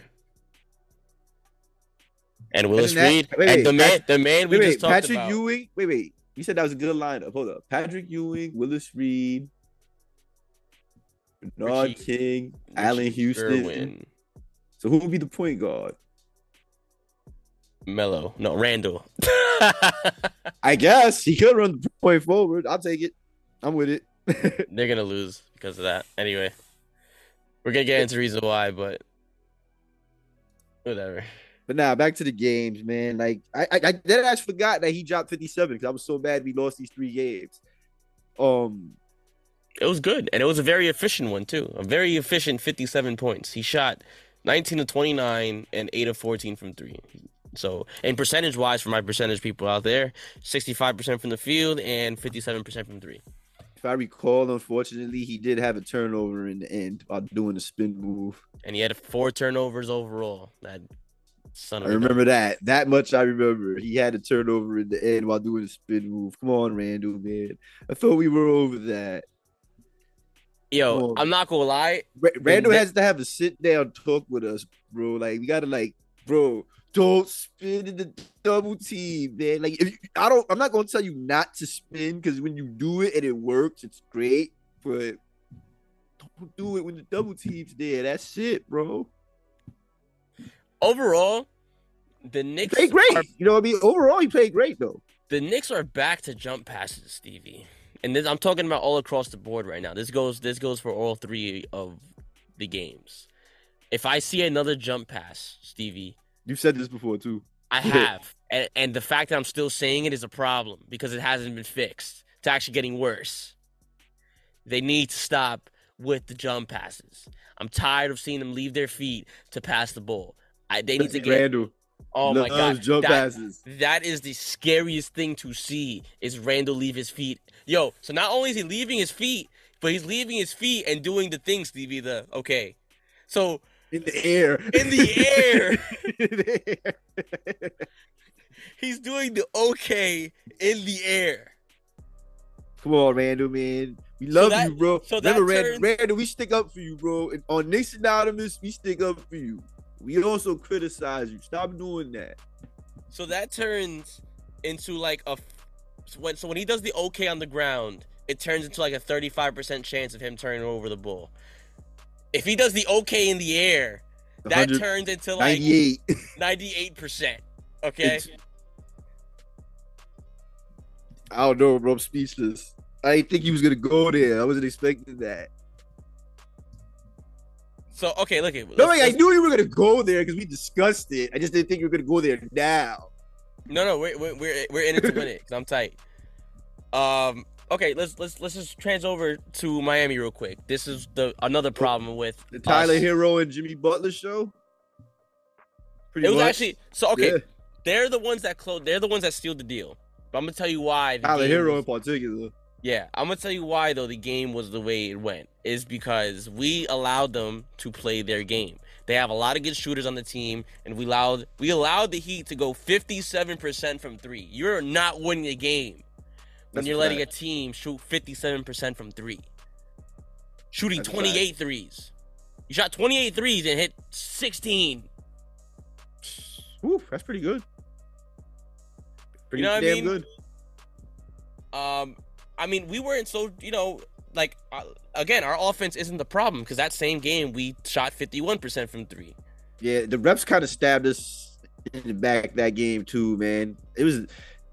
And Willis Reed, and the man we just talked Patrick about. Ewing. Wait. You said that was a good lineup. Hold up. Patrick Ewing, Willis Reed, Bernard King, Allen Houston. Gerwin. So who would be the point guard? Randle. I guess he could run the point forward. I'll take it. I'm with it. They're gonna lose because of that. Anyway, we're gonna get into the reason why, but whatever. But now back to the games, man. Like I dead ass forgot that he dropped 57 because I was so mad we lost these 3 games. It was good, and it was a very efficient one too. A very efficient 57 points. He shot 19 of 29 and 8 of 14 from 3. So, and percentage-wise, for my percentage people out there, 65% from the field and 57% from 3. If I recall, unfortunately, he did have a turnover in the end while doing the spin move. And he had 4 turnovers overall. That son of I remember that. That much I remember. He had a turnover in the end while doing the spin move. Come on, Randle, man. I thought we were over that. Yo, I'm not gonna lie. Randle has to have a sit down talk with us, bro. Like we gotta bro, don't spin in the double team, man. Like I'm not gonna tell you not to spin because when you do it and it works, it's great. But don't do it when the double team's there. That's it, bro. Overall, the Knicks played great. You know what I mean? Overall, he played great though. The Knicks are back to jump passes, Stevie. And I'm talking about all across the board right now. This goes for all 3 of the games. If I see another jump pass, Stevie. You've said this before, too. I have. And the fact that I'm still saying it is a problem because it hasn't been fixed. It's actually getting worse. They need to stop with the jump passes. I'm tired of seeing them leave their feet to pass the ball. They need to get... Randle. Oh my God. Jump passes. That is the scariest thing to see is Randle leave his feet. Yo, so not only is he leaving his feet, but he's leaving his feet and doing the thing, Stevie, okay. So in the air. In the air. He's doing the okay in the air. Come on, Randle, man. We love you, bro. So remember, Randle, we stick up for you, bro. And on Knicks Anonymous, we stick up for you. We also criticize you. Stop doing that. So that turns into when he does the okay on the ground, it turns into like a 35% chance of him turning over the ball. If he does the okay in the air, that turns into like 98%. Okay? I don't know, bro. I'm speechless. I didn't think he was going to go there. I wasn't expecting that. So, okay, look at I knew you were going to go there because we discussed it. I just didn't think you were going to go there now. No, we're in it to win it because I'm tight. Okay, let's just trans over to Miami real quick. This is another problem with the Tyler Hero and Jimmy Butler show. It was actually so okay. Yeah. They're the ones that They're the ones that steal the deal. But I'm gonna tell you why. Tyler Hero in particular. Yeah, I'm gonna tell you why though the game was the way it went is because we allowed them to play their game. They have a lot of good shooters on the team, and we allowed the Heat to go 57% from 3. You're not winning a game when you're letting a team shoot 57% from 3. Shooting 28 threes. You shot 28 threes and hit 16. Ooh, that's pretty good. Pretty you know what I mean? Good. I mean, we weren't so, again, our offense isn't the problem because that same game we shot 51% from 3. Yeah, the reps kind of stabbed us in the back that game too, man. It was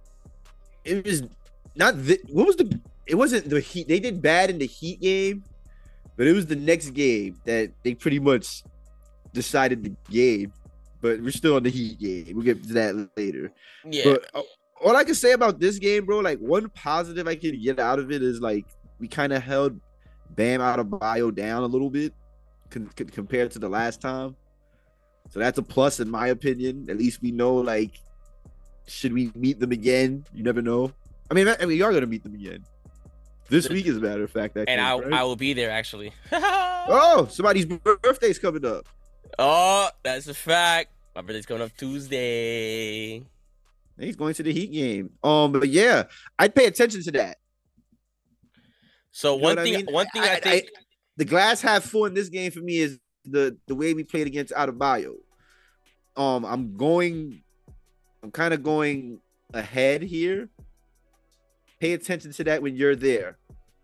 not it wasn't the Heat. They did bad in the Heat game, but it was the next game that they pretty much decided the game. But we're still on the Heat game. We'll get to that later. Yeah. But all I can say about this game, bro, like one positive I can get out of it is like we kind of held Bam Adebayo down a little bit compared to the last time. So that's a plus in my opinion. At least we know, like, should we meet them again? You never know. I mean, we are gonna meet them again this week, as a matter of fact. I will be there actually. Oh, somebody's birthday's coming up. Oh, that's a fact. My birthday's coming up Tuesday. He's going to the Heat game. But yeah, I'd pay attention to that. So one thing I think the glass half full in this game for me is the way we played against Adebayo. I'm kind of going ahead here. Pay attention to that when you're there.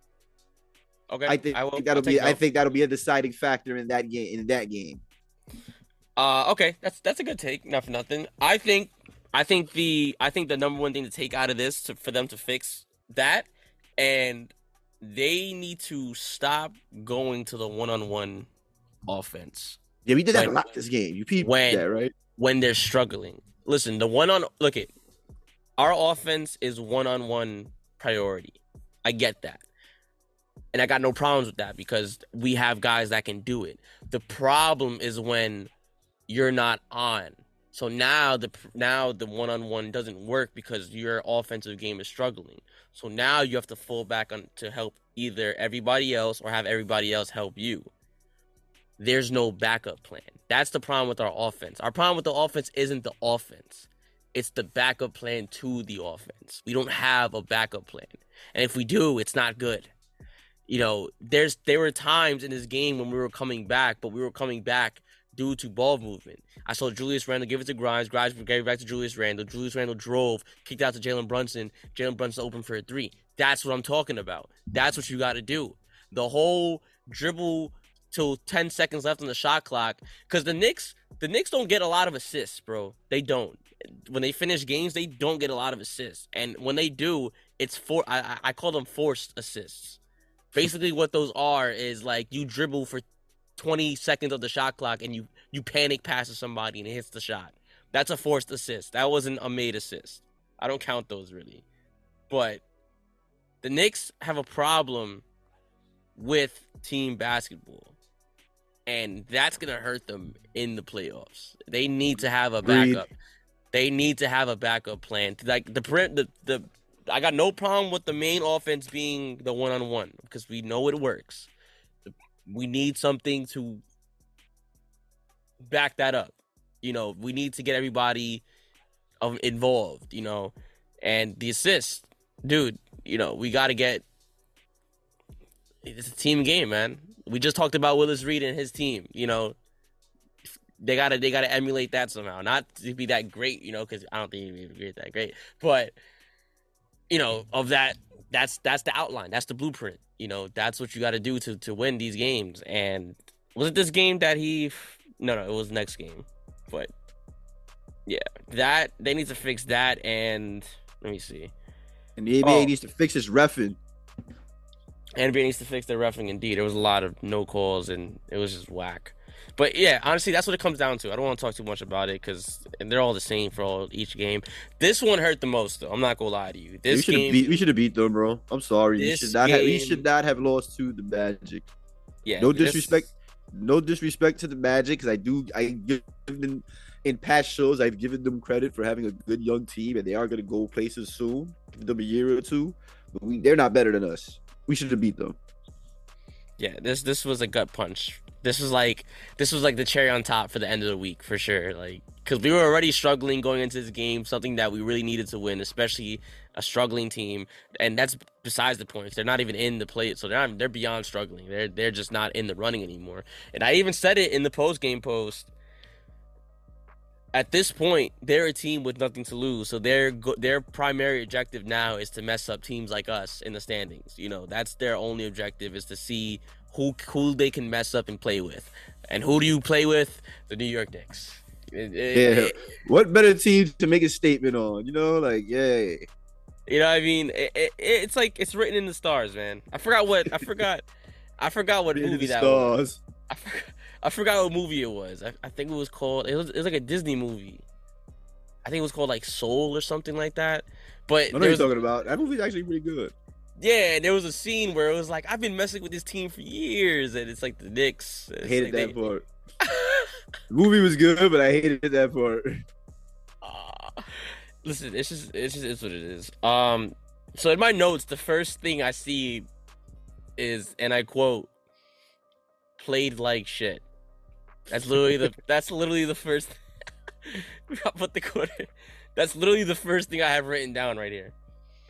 Okay, I think that'll be a deciding factor in that game. Okay, that's a good take. Not for nothing. I think the number one thing to take out of this for them to fix that, and they need to stop going to the one-on-one offense. Yeah, we did that a lot this game. You peeped that, right? When they're struggling. Listen, our offense is one-on-one priority. I get that. And I got no problems with that because we have guys that can do it. The problem is when you're not on. So now the one-on-one doesn't work because your offensive game is struggling. So now you have to fall back on to help either everybody else or have everybody else help you. There's no backup plan. That's the problem with our offense. Our problem with the offense isn't the offense. It's the backup plan to the offense. We don't have a backup plan. And if we do, it's not good. You know, there were times in this game when we were coming back, but we were coming back due to ball movement. I saw Julius Randle give it to Grimes. Grimes gave it back to Julius Randle. Julius Randle drove, kicked out to Jalen Brunson. Jalen Brunson opened for a three. That's what I'm talking about. That's what you got to do. The whole dribble till 10 seconds left on the shot clock. Because the Knicks don't get a lot of assists, bro. They don't. When they finish games, they don't get a lot of assists. And when they do, it's I call them forced assists. Basically what those are is like you dribble for 20 seconds of the shot clock and you panic pass to somebody and it hits the shot. That's a forced assist. That wasn't a made assist. I don't count those really. But the Knicks have a problem with team basketball. And that's going to hurt them in the playoffs. They need to have a backup. They need to have a backup plan. Like I got no problem with the main offense being the one-on-one because we know it works. We need something to back that up. You know, we need to get everybody involved, you know. And the assist, dude, you know, we got to get – it's a team game, man. We just talked about Willis Reed and his team, you know. They gotta emulate that somehow. Not to be that great, you know, because I don't think he'd be that great. But, you know, of that, that's the outline. That's the blueprint. You know, that's what you got to do to win these games. And was it this game that No, it was next game. But, yeah, that they need to fix that. And let me see. And the NBA needs to fix its reffing. NBA needs to fix their reffing, indeed. There was a lot of no calls, and it was just whack. But yeah, honestly, that's what it comes down to. I don't want to talk too much about it because they're all the same for each game. This one hurt the most, though. I'm not gonna lie to you. We should have beat them, bro. I'm sorry. We should not have lost to the Magic. Yeah. No disrespect to the Magic, because I give them in past shows. I've given them credit for having a good young team, and they are gonna go places soon. Give them a year or two, but they're not better than us. We should have beat them. Yeah, this was a gut punch. This was like the cherry on top for the end of the week for sure. Like, because we were already struggling going into this game, something that we really needed to win, especially a struggling team. And that's besides the points. They're not even in the play, so they're beyond struggling. They're just not in the running anymore. And I even said it in the post-game post. At this point, they're a team with nothing to lose, so their primary objective now is to mess up teams like us in the standings. You know, that's their only objective, is to see who they can mess up and play with. And who do you play with? The New York Knicks. What better team to make a statement on? You know, like, yay. You know what I mean? It's like it's written in the stars, man. I forgot what movie that was. I forgot what movie it was. I think it was called. It was like a Disney movie. I think it was called like Soul or something like that. But I know there what was you're talking about. That movie's actually pretty good. yeah, there was a scene where it was like I've been messing with this team for years, and it's like the Knicks. I It's hated like that part. The movie was good, but I hated that part. uh, listen, it's what it is. So in my notes, the first thing I see is, and I quote, "Played like shit." That's literally the first. I put the quote. That's literally the first thing I have written down right here.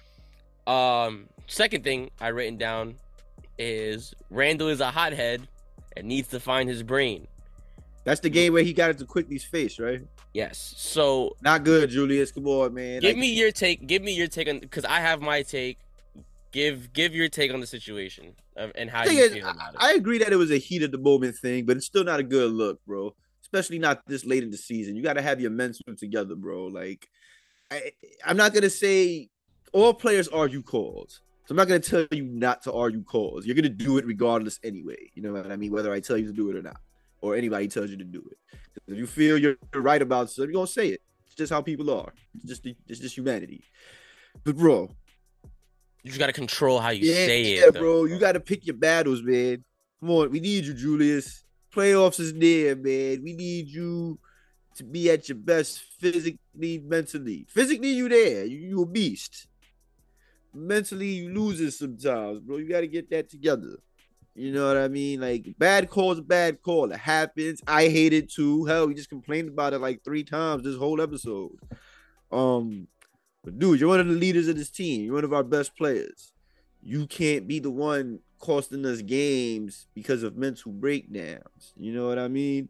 Second thing I written down is Randall is a hothead and needs to find his brain. That's the game where he got into Quickly's face, right? Yes. So Not good, Julius. Come on, man. give me your take. Give me your take on, because I have my take. Give your take on the situation and how you feel about it. I agree that it was a heat of the moment thing, but it's still not a good look, bro. Especially not this late in the season. You got to have your mental together, bro. Like, I'm not gonna say all players argue calls. So I'm not gonna tell you not to argue calls. You're gonna do it regardless anyway. You know what I mean? Whether I tell you to do it or not, or anybody tells you to do it. If you feel you're right about something, you're gonna say it. It's just how people are. It's just humanity. But bro, You just got to control how you say it. Yeah, though. bro. You got to pick your battles, man. Come on, we need you, Julius. Playoffs is near, man. We need you to be at your best physically, mentally. Physically, you there. You a beast. Mentally, you losing sometimes, bro. You got to get that together. You know what I mean? Like, bad call's a bad call. It happens. I hate it too. Hell, we just complained about it like 3 times this whole episode. But dude, you're one of the leaders of this team. You're one of our best players. You can't be the one costing us games because of mental breakdowns. You know what I mean?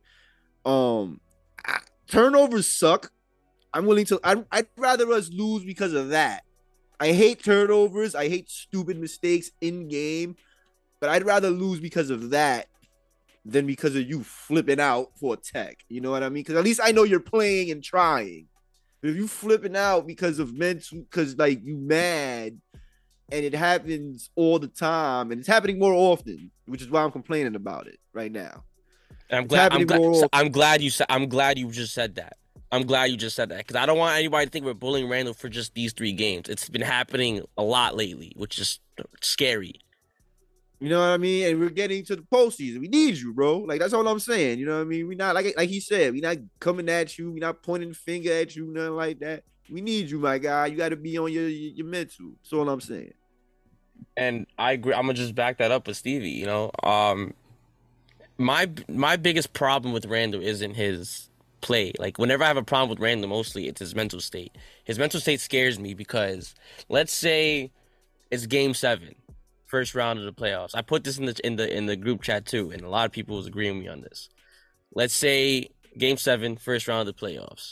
Turnovers suck. I'm willing to. I'd rather us lose because of that. I hate turnovers. I hate stupid mistakes in game. But I'd rather lose because of that than because of you flipping out for a tech. You know what I mean? Because at least I know you're playing and trying. But if you flipping out because of mental, because like you mad, and it happens all the time, and it's happening more often, which is why I'm complaining about it right now. And I'm glad you just said that. I'm glad you just said that, because I don't want anybody to think we're bullying Randall for just these 3 games. It's been happening a lot lately, which is scary. You know what I mean? And we're getting to the postseason. We need you, bro. Like, that's all I'm saying. You know what I mean? We're not, like he said, we're not coming at you. We're not pointing the finger at you, nothing like that. We need you, my guy. You got to be on your mental. That's all I'm saying. And I agree. I'm gonna just back that up with Stevie. You know, my biggest problem with Randall isn't his play. Like, whenever I have a problem with Randall, mostly it's his mental state. His mental state scares me because, let's say it's Game 7. First round of the playoffs. I put this in the group chat too, and a lot of people was agreeing with me on this. Let's say Game 7, first round of the playoffs.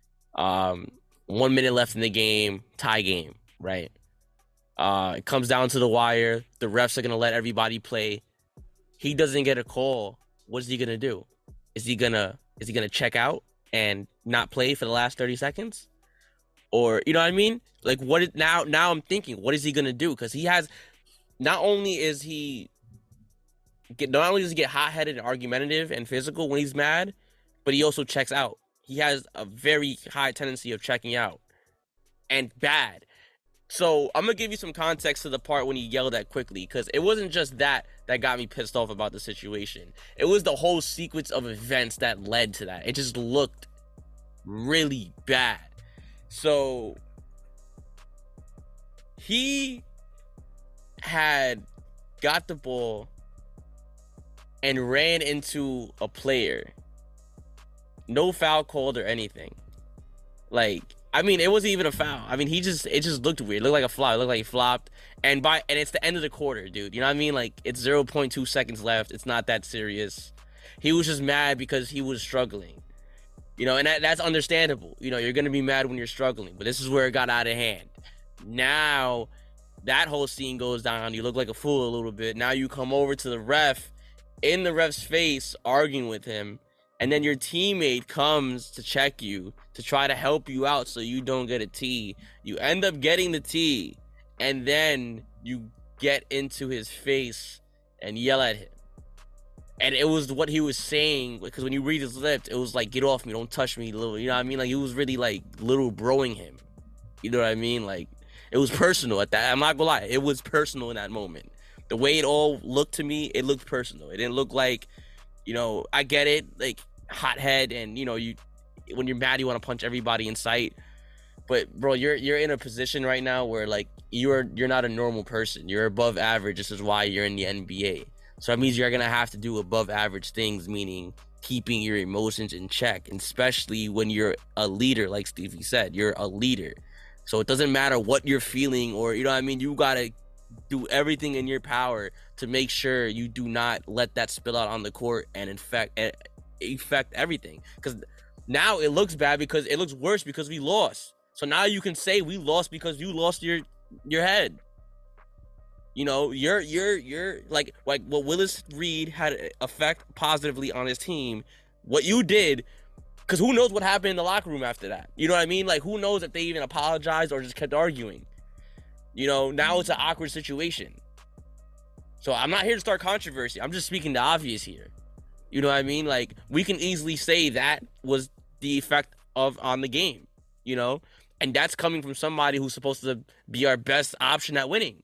1 minute left in the game, tie game, right? It comes down to the wire. The refs are gonna let everybody play. He doesn't get a call. What is he gonna do? Is he gonna check out and not play for the last 30 seconds? Or, you know what I mean? Like, now I'm thinking, what is he gonna do? Because he has. Not only does he get hot-headed and argumentative and physical when he's mad, but he also checks out. He has a very high tendency of checking out, and bad. So I'm gonna give you some context to the part when he yelled at Quickly, because it wasn't just that got me pissed off about the situation. It was the whole sequence of events that led to that. It just looked really bad. So he had got the ball and ran into a player. No foul called or anything. Like, I mean, it wasn't even a foul. I mean, it just looked weird. It looked like a flop. It looked like he flopped. And it's the end of the quarter, dude. You know what I mean? Like, it's 0.2 seconds left. It's not that serious. He was just mad because he was struggling. You know, and that's understandable. You know, you're going to be mad when you're struggling. But this is where it got out of hand. Now that whole scene goes down. You look like a fool a little bit. Now you come over to the ref, in the ref's face, arguing with him. And then your teammate comes to check you, to try to help you out so you don't get a tee. You end up getting the tee. And then you get into his face and yell at him. And it was what he was saying, because when you read his lips, it was like, get off me, don't touch me, little, you know what I mean? Like, it was really like little broing him. You know what I mean? Like, it was personal at that. I'm not gonna lie, it was personal in that moment. The way it all looked to me, it looked personal. It didn't look like, you know, I get it, like hothead, and you know, you when you're mad, you want to punch everybody in sight. But bro, you're in a position right now where like you're not a normal person. You're above average. This is why you're in the NBA. So that means you're gonna have to do above average things, meaning keeping your emotions in check, and especially when you're a leader, like Stevie said, you're a leader. So it doesn't matter what you're feeling, or you know what I mean, you gotta do everything in your power to make sure you do not let that spill out on the court and affect everything. Because now it looks bad, because it looks worse because we lost. So now you can say we lost because you lost your head. You know, you're like what Willis Reed had effect positively on his team. What you did, because who knows what happened in the locker room after that? You know what I mean? Like, who knows if they even apologized or just kept arguing? You know, now it's an awkward situation. So I'm not here to start controversy. I'm just speaking the obvious here. You know what I mean? Like, we can easily say that was the effect on the game, you know? And that's coming from somebody who's supposed to be our best option at winning.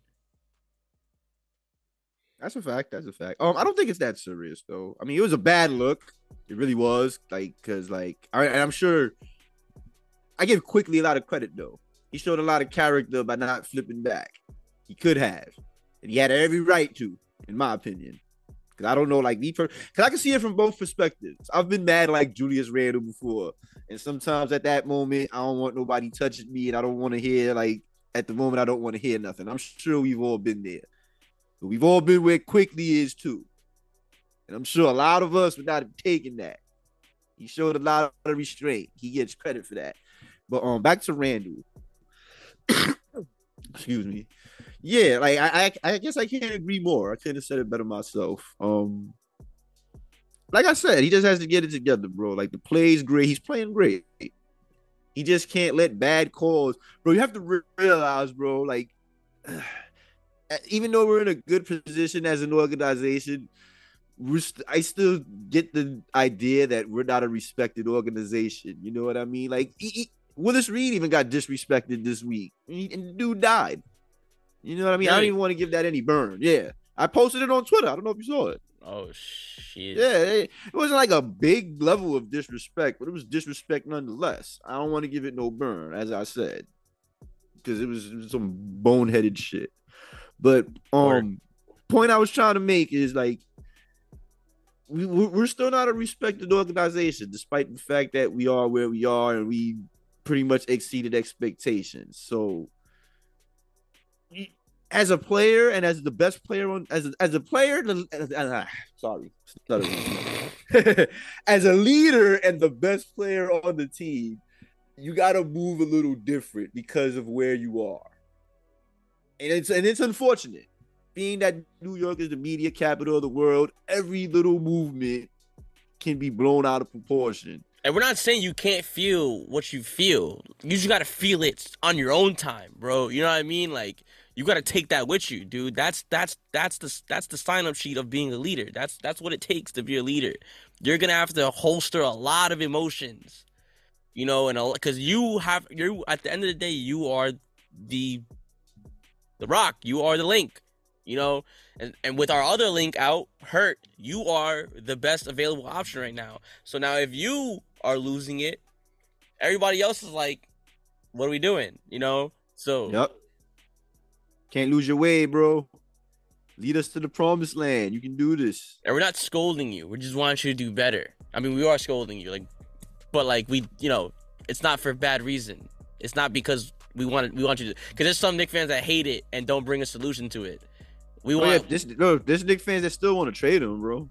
That's a fact. That's a fact. I don't think it's that serious though. I mean, it was a bad look. It really was. Like, cause like, I'm sure. I give Quickly a lot of credit though. He showed a lot of character by not flipping back. He could have, and he had every right to, in my opinion. Because I don't know, like, because I can see it from both perspectives. I've been mad like Julius Randle before, and sometimes at that moment, I don't want nobody touching me, and I don't want to hear, like, at the moment, I don't want to hear nothing. I'm sure we've all been there. But we've all been where Quickly is too. And I'm sure a lot of us would not have taken that. He showed a lot of restraint. He gets credit for that. But back to Randle. Excuse me. Yeah, like I guess I can't agree more. I couldn't have said it better myself. Like I said, he just has to get it together, bro. Like, the play's great. He's playing great. He just can't let bad calls, bro. You have to realize, bro, like, even though we're in a good position as an organization, I still get the idea that we're not a respected organization. You know what I mean? Like, Willis Reed even got disrespected this week, and the dude died. You know what I mean? Right. I don't even want to give that any burn. Yeah. I posted it on Twitter. I don't know if you saw it. Oh, shit. Yeah. It wasn't like a big level of disrespect, but it was disrespect nonetheless. I don't want to give it no burn, as I said, because it was some boneheaded shit. But point I was trying to make is, like, we're still not a respected organization, despite the fact that we are where we are and we pretty much exceeded expectations. So, as a player and as the best player on as a player, sorry, as a leader and the best player on the team, you got to move a little different because of where you are, and it's unfortunate, being that New York is the media capital of the world. Every little movement can be blown out of proportion. And we're not saying you can't feel what you feel. You just got to feel it on your own time, bro. You know what I mean? Like, you got to take that with you, dude. That's the sign-up sheet of being a leader. That's what it takes to be a leader. You're going to have to holster a lot of emotions, you know, and because you're at the end of the day, you are the rock. You are the link, you know, and with our other link out, Hurt, you are the best available option right now. So now if you are losing it, everybody else is like, what are we doing? You know? So yep. Can't lose your way, bro. Lead us to the promised land. You can do this. And we're not scolding you. We just want you to do better. I mean, we are scolding you, but we, you know, it's not for bad reason. It's not because we want you to, because there's some Knicks fans that hate it and don't bring a solution to it. There's Knicks fans that still want to trade him, bro.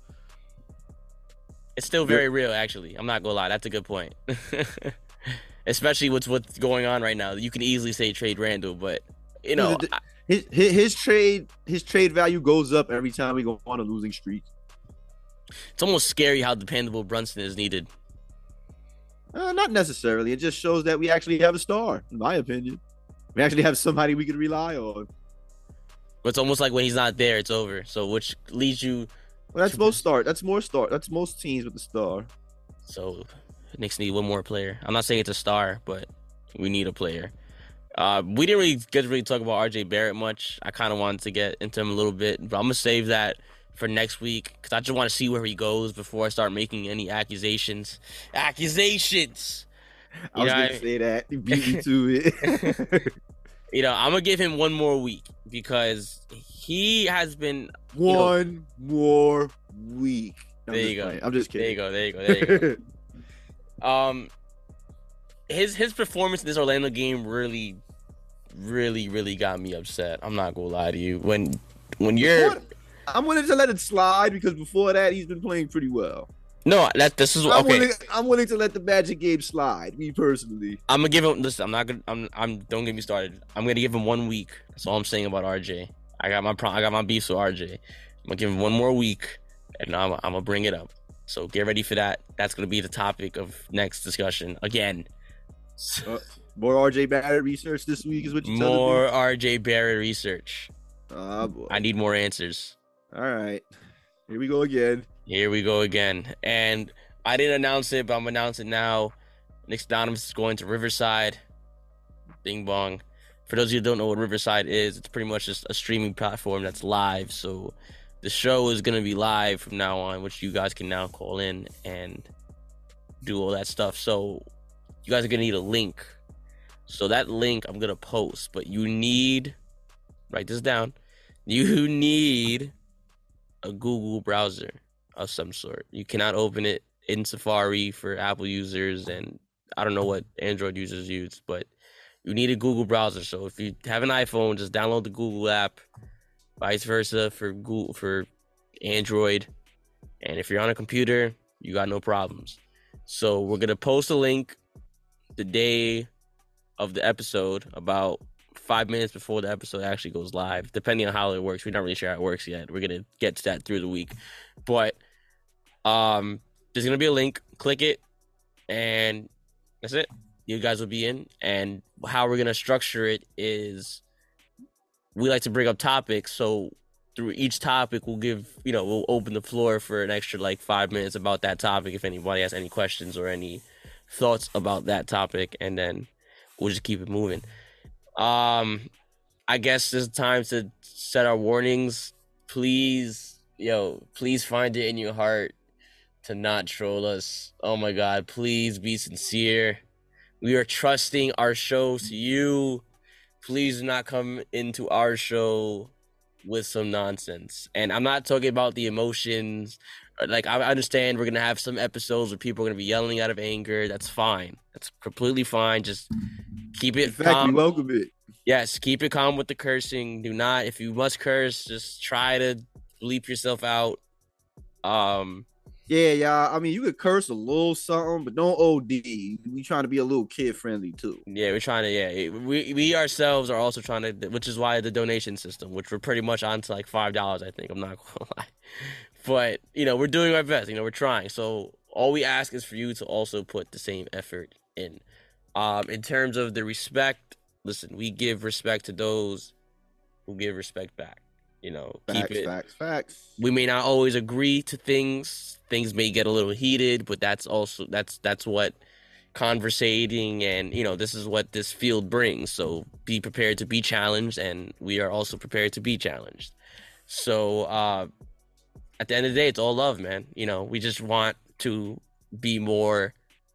It's still very real, actually. I'm not gonna lie. That's a good point. Especially with what's going on right now. You can easily say trade Randle, but you know, his trade value goes up every time we go on a losing streak. It's almost scary how dependable Brunson is needed. Not necessarily. It just shows that we actually have a star, in my opinion. We actually have somebody we can rely on. But it's almost like when he's not there, it's over. So which leads you Well, that's most start. That's more start. That's most teams with the star. So Knicks need one more player. I'm not saying it's a star, but we need a player. We didn't really get to talk about RJ Barrett much. I kind of wanted to get into him a little bit, but I'm gonna save that for next week because I just want to see where he goes before I start making any accusations. Accusations. I was gonna say that. You beat me to it. I'm gonna give him one more week because he has been one more week. There you go. I'm just kidding. There you go. His performance in this Orlando game really got me upset. I'm not gonna lie to you. When you're, I'm willing to let it slide because before that he's been playing pretty well. No, this is okay. I'm willing to let the Magic game slide. Me personally, I'm gonna give him. Listen, I'm not gonna. I'm. Don't get me started. I'm gonna give him 1 week. That's all I'm saying about RJ. I got my beefs with RJ. I'm gonna give him 1 more week, and I'm gonna bring it up. So get ready for that. That's gonna be the topic of next discussion again. More RJ Barrett research this week is what you're telling me? More RJ Barrett research. Boy. I need more answers. All right. Here we go again. And I didn't announce it, but I'm going to announce it now. Nick Donomus is going to Riverside. Bing bong. For those of you who don't know what Riverside is, it's pretty much just a streaming platform that's live. So the show is going to be live from now on, which you guys can now call in and do all that stuff. So you guys are going to need a link. So that link I'm going to post, but you need, write this down, you need a Google browser of some sort. You cannot open it in Safari for Apple users, and I don't know what Android users use, but you need a Google browser. So if you have an iPhone, just download the Google app, vice versa for Android. And if you're on a computer, you got no problems. So we're going to post a link the day of the episode, about 5 minutes before the episode actually goes live, depending on how it works. We're not really sure how it works yet. We're gonna get to that through the week, but there's gonna be a link. Click it, and that's it. You guys will be in. And how we're gonna structure it is, we like to bring up topics. So through each topic, we'll open the floor for an extra 5 minutes about that topic. If anybody has any questions or any thoughts about that topic, and then we'll just keep it moving. I guess it's time to set our warnings. Please find it in your heart to not troll us. Oh my God, please be sincere. We are trusting our show to you. Please do not come into our show with some nonsense. And I'm not talking about the emotions. I understand we're going to have some episodes where people are going to be yelling out of anger. That's fine. That's completely fine. Just keep it calm. We welcome it. Yes, keep it calm with the cursing. Do not, if you must curse, just try to bleep yourself out. Yeah, y'all. I mean, you could curse a little something, but don't OD. We trying to be a little kid friendly too. Yeah, we're trying to. Yeah, we ourselves are also trying to, which is why the donation system, which we're pretty much on to $5. I think, I'm not gonna lie, but we're doing our best. We're trying. So all we ask is for you to also put the same effort in. In terms of the respect, listen, we give respect to those who give respect back. Keep it. Facts. We may not always agree to things. Things may get a little heated, but that's what conversating and this is what this field brings. So be prepared to be challenged, and we are also prepared to be challenged. So at the end of the day, it's all love, man. We just want to be more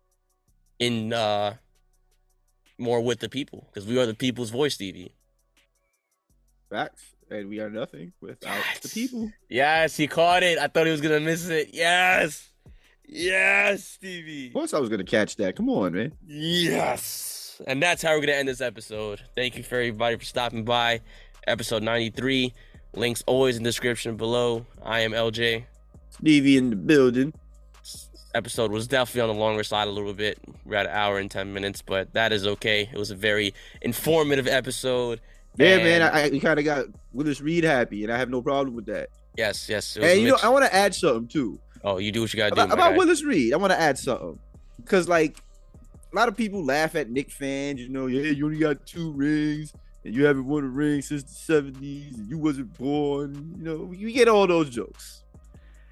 with the people, because we are the people's voice, Stevie. Facts. And we are nothing without the people. Yes, he caught it. I thought he was going to miss it. Yes, Stevie. Of course I was going to catch that. Come on, man. Yes. And that's how we're going to end this episode. Thank you for everybody for stopping by. Episode 93. Links always in the description below. I am LJ. Stevie in the building. Episode was definitely on the longer side a little bit. We're at 1 hour and 10 minutes, but that is okay. It was a very informative episode. Yeah, man, we kind of got Willis Reed happy, and I have no problem with that. Yes. And I want to add something too. Oh, you do what you gotta do about Willis Reed. I want to add something because a lot of people laugh at Knicks fans. Yeah, you only got 2 rings, and you haven't won a ring since the 70s, and you wasn't born. We get all those jokes.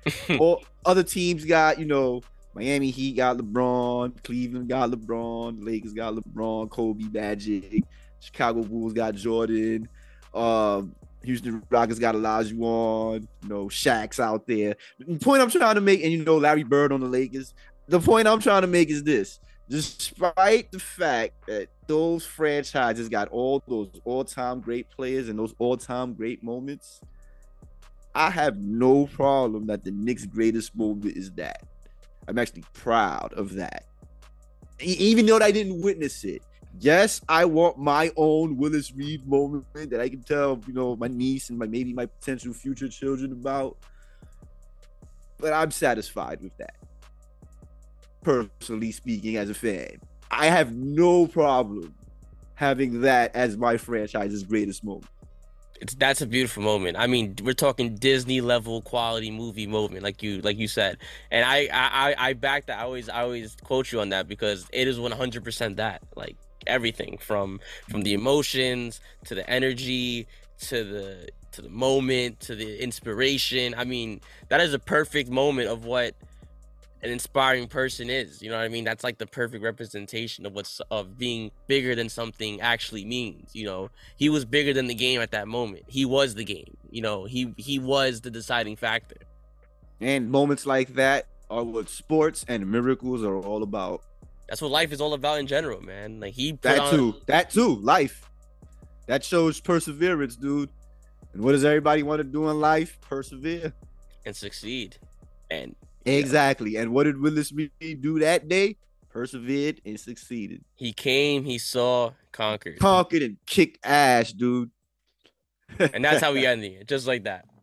All other teams got, Miami Heat got LeBron, Cleveland got LeBron, Lakers got LeBron, Kobe, Magic, Chicago Bulls got Jordan, Houston Rockets got Olajuwon, Shaq's out there. The point I'm trying to make, and Larry Bird on the Lakers. The point I'm trying to make is this: despite the fact that those franchises got all those all-time great players and those all-time great moments, I have no problem that the Knicks' greatest moment is that. I'm actually proud of that. Even though I didn't witness it. Yes, I want my own Willis Reed moment that I can tell, my niece and maybe my potential future children about. But I'm satisfied with that. Personally speaking, as a fan, I have no problem having that as my franchise's greatest moment. That's a beautiful moment. I mean, we're talking Disney level quality movie moment, like you said. And I back that. I always quote you on that because it is 100% that. Like everything from the emotions to the energy to the moment to the inspiration. I mean, that is a perfect moment of what an inspiring person is. You know what I mean? That's like the perfect representation of of being bigger than something actually means. He was bigger than the game at that moment. He was the game. He was the deciding factor. And moments like that are what sports and miracles are all about. That's what life is all about in general, man. Like he put that too, life. That shows perseverance, dude. And what does everybody want to do in life? Persevere and succeed. And exactly. And what did Willis Reed do that day? Persevered and succeeded. He came, he saw, conquered and kicked ass, dude. And that's how we ended it, just like that.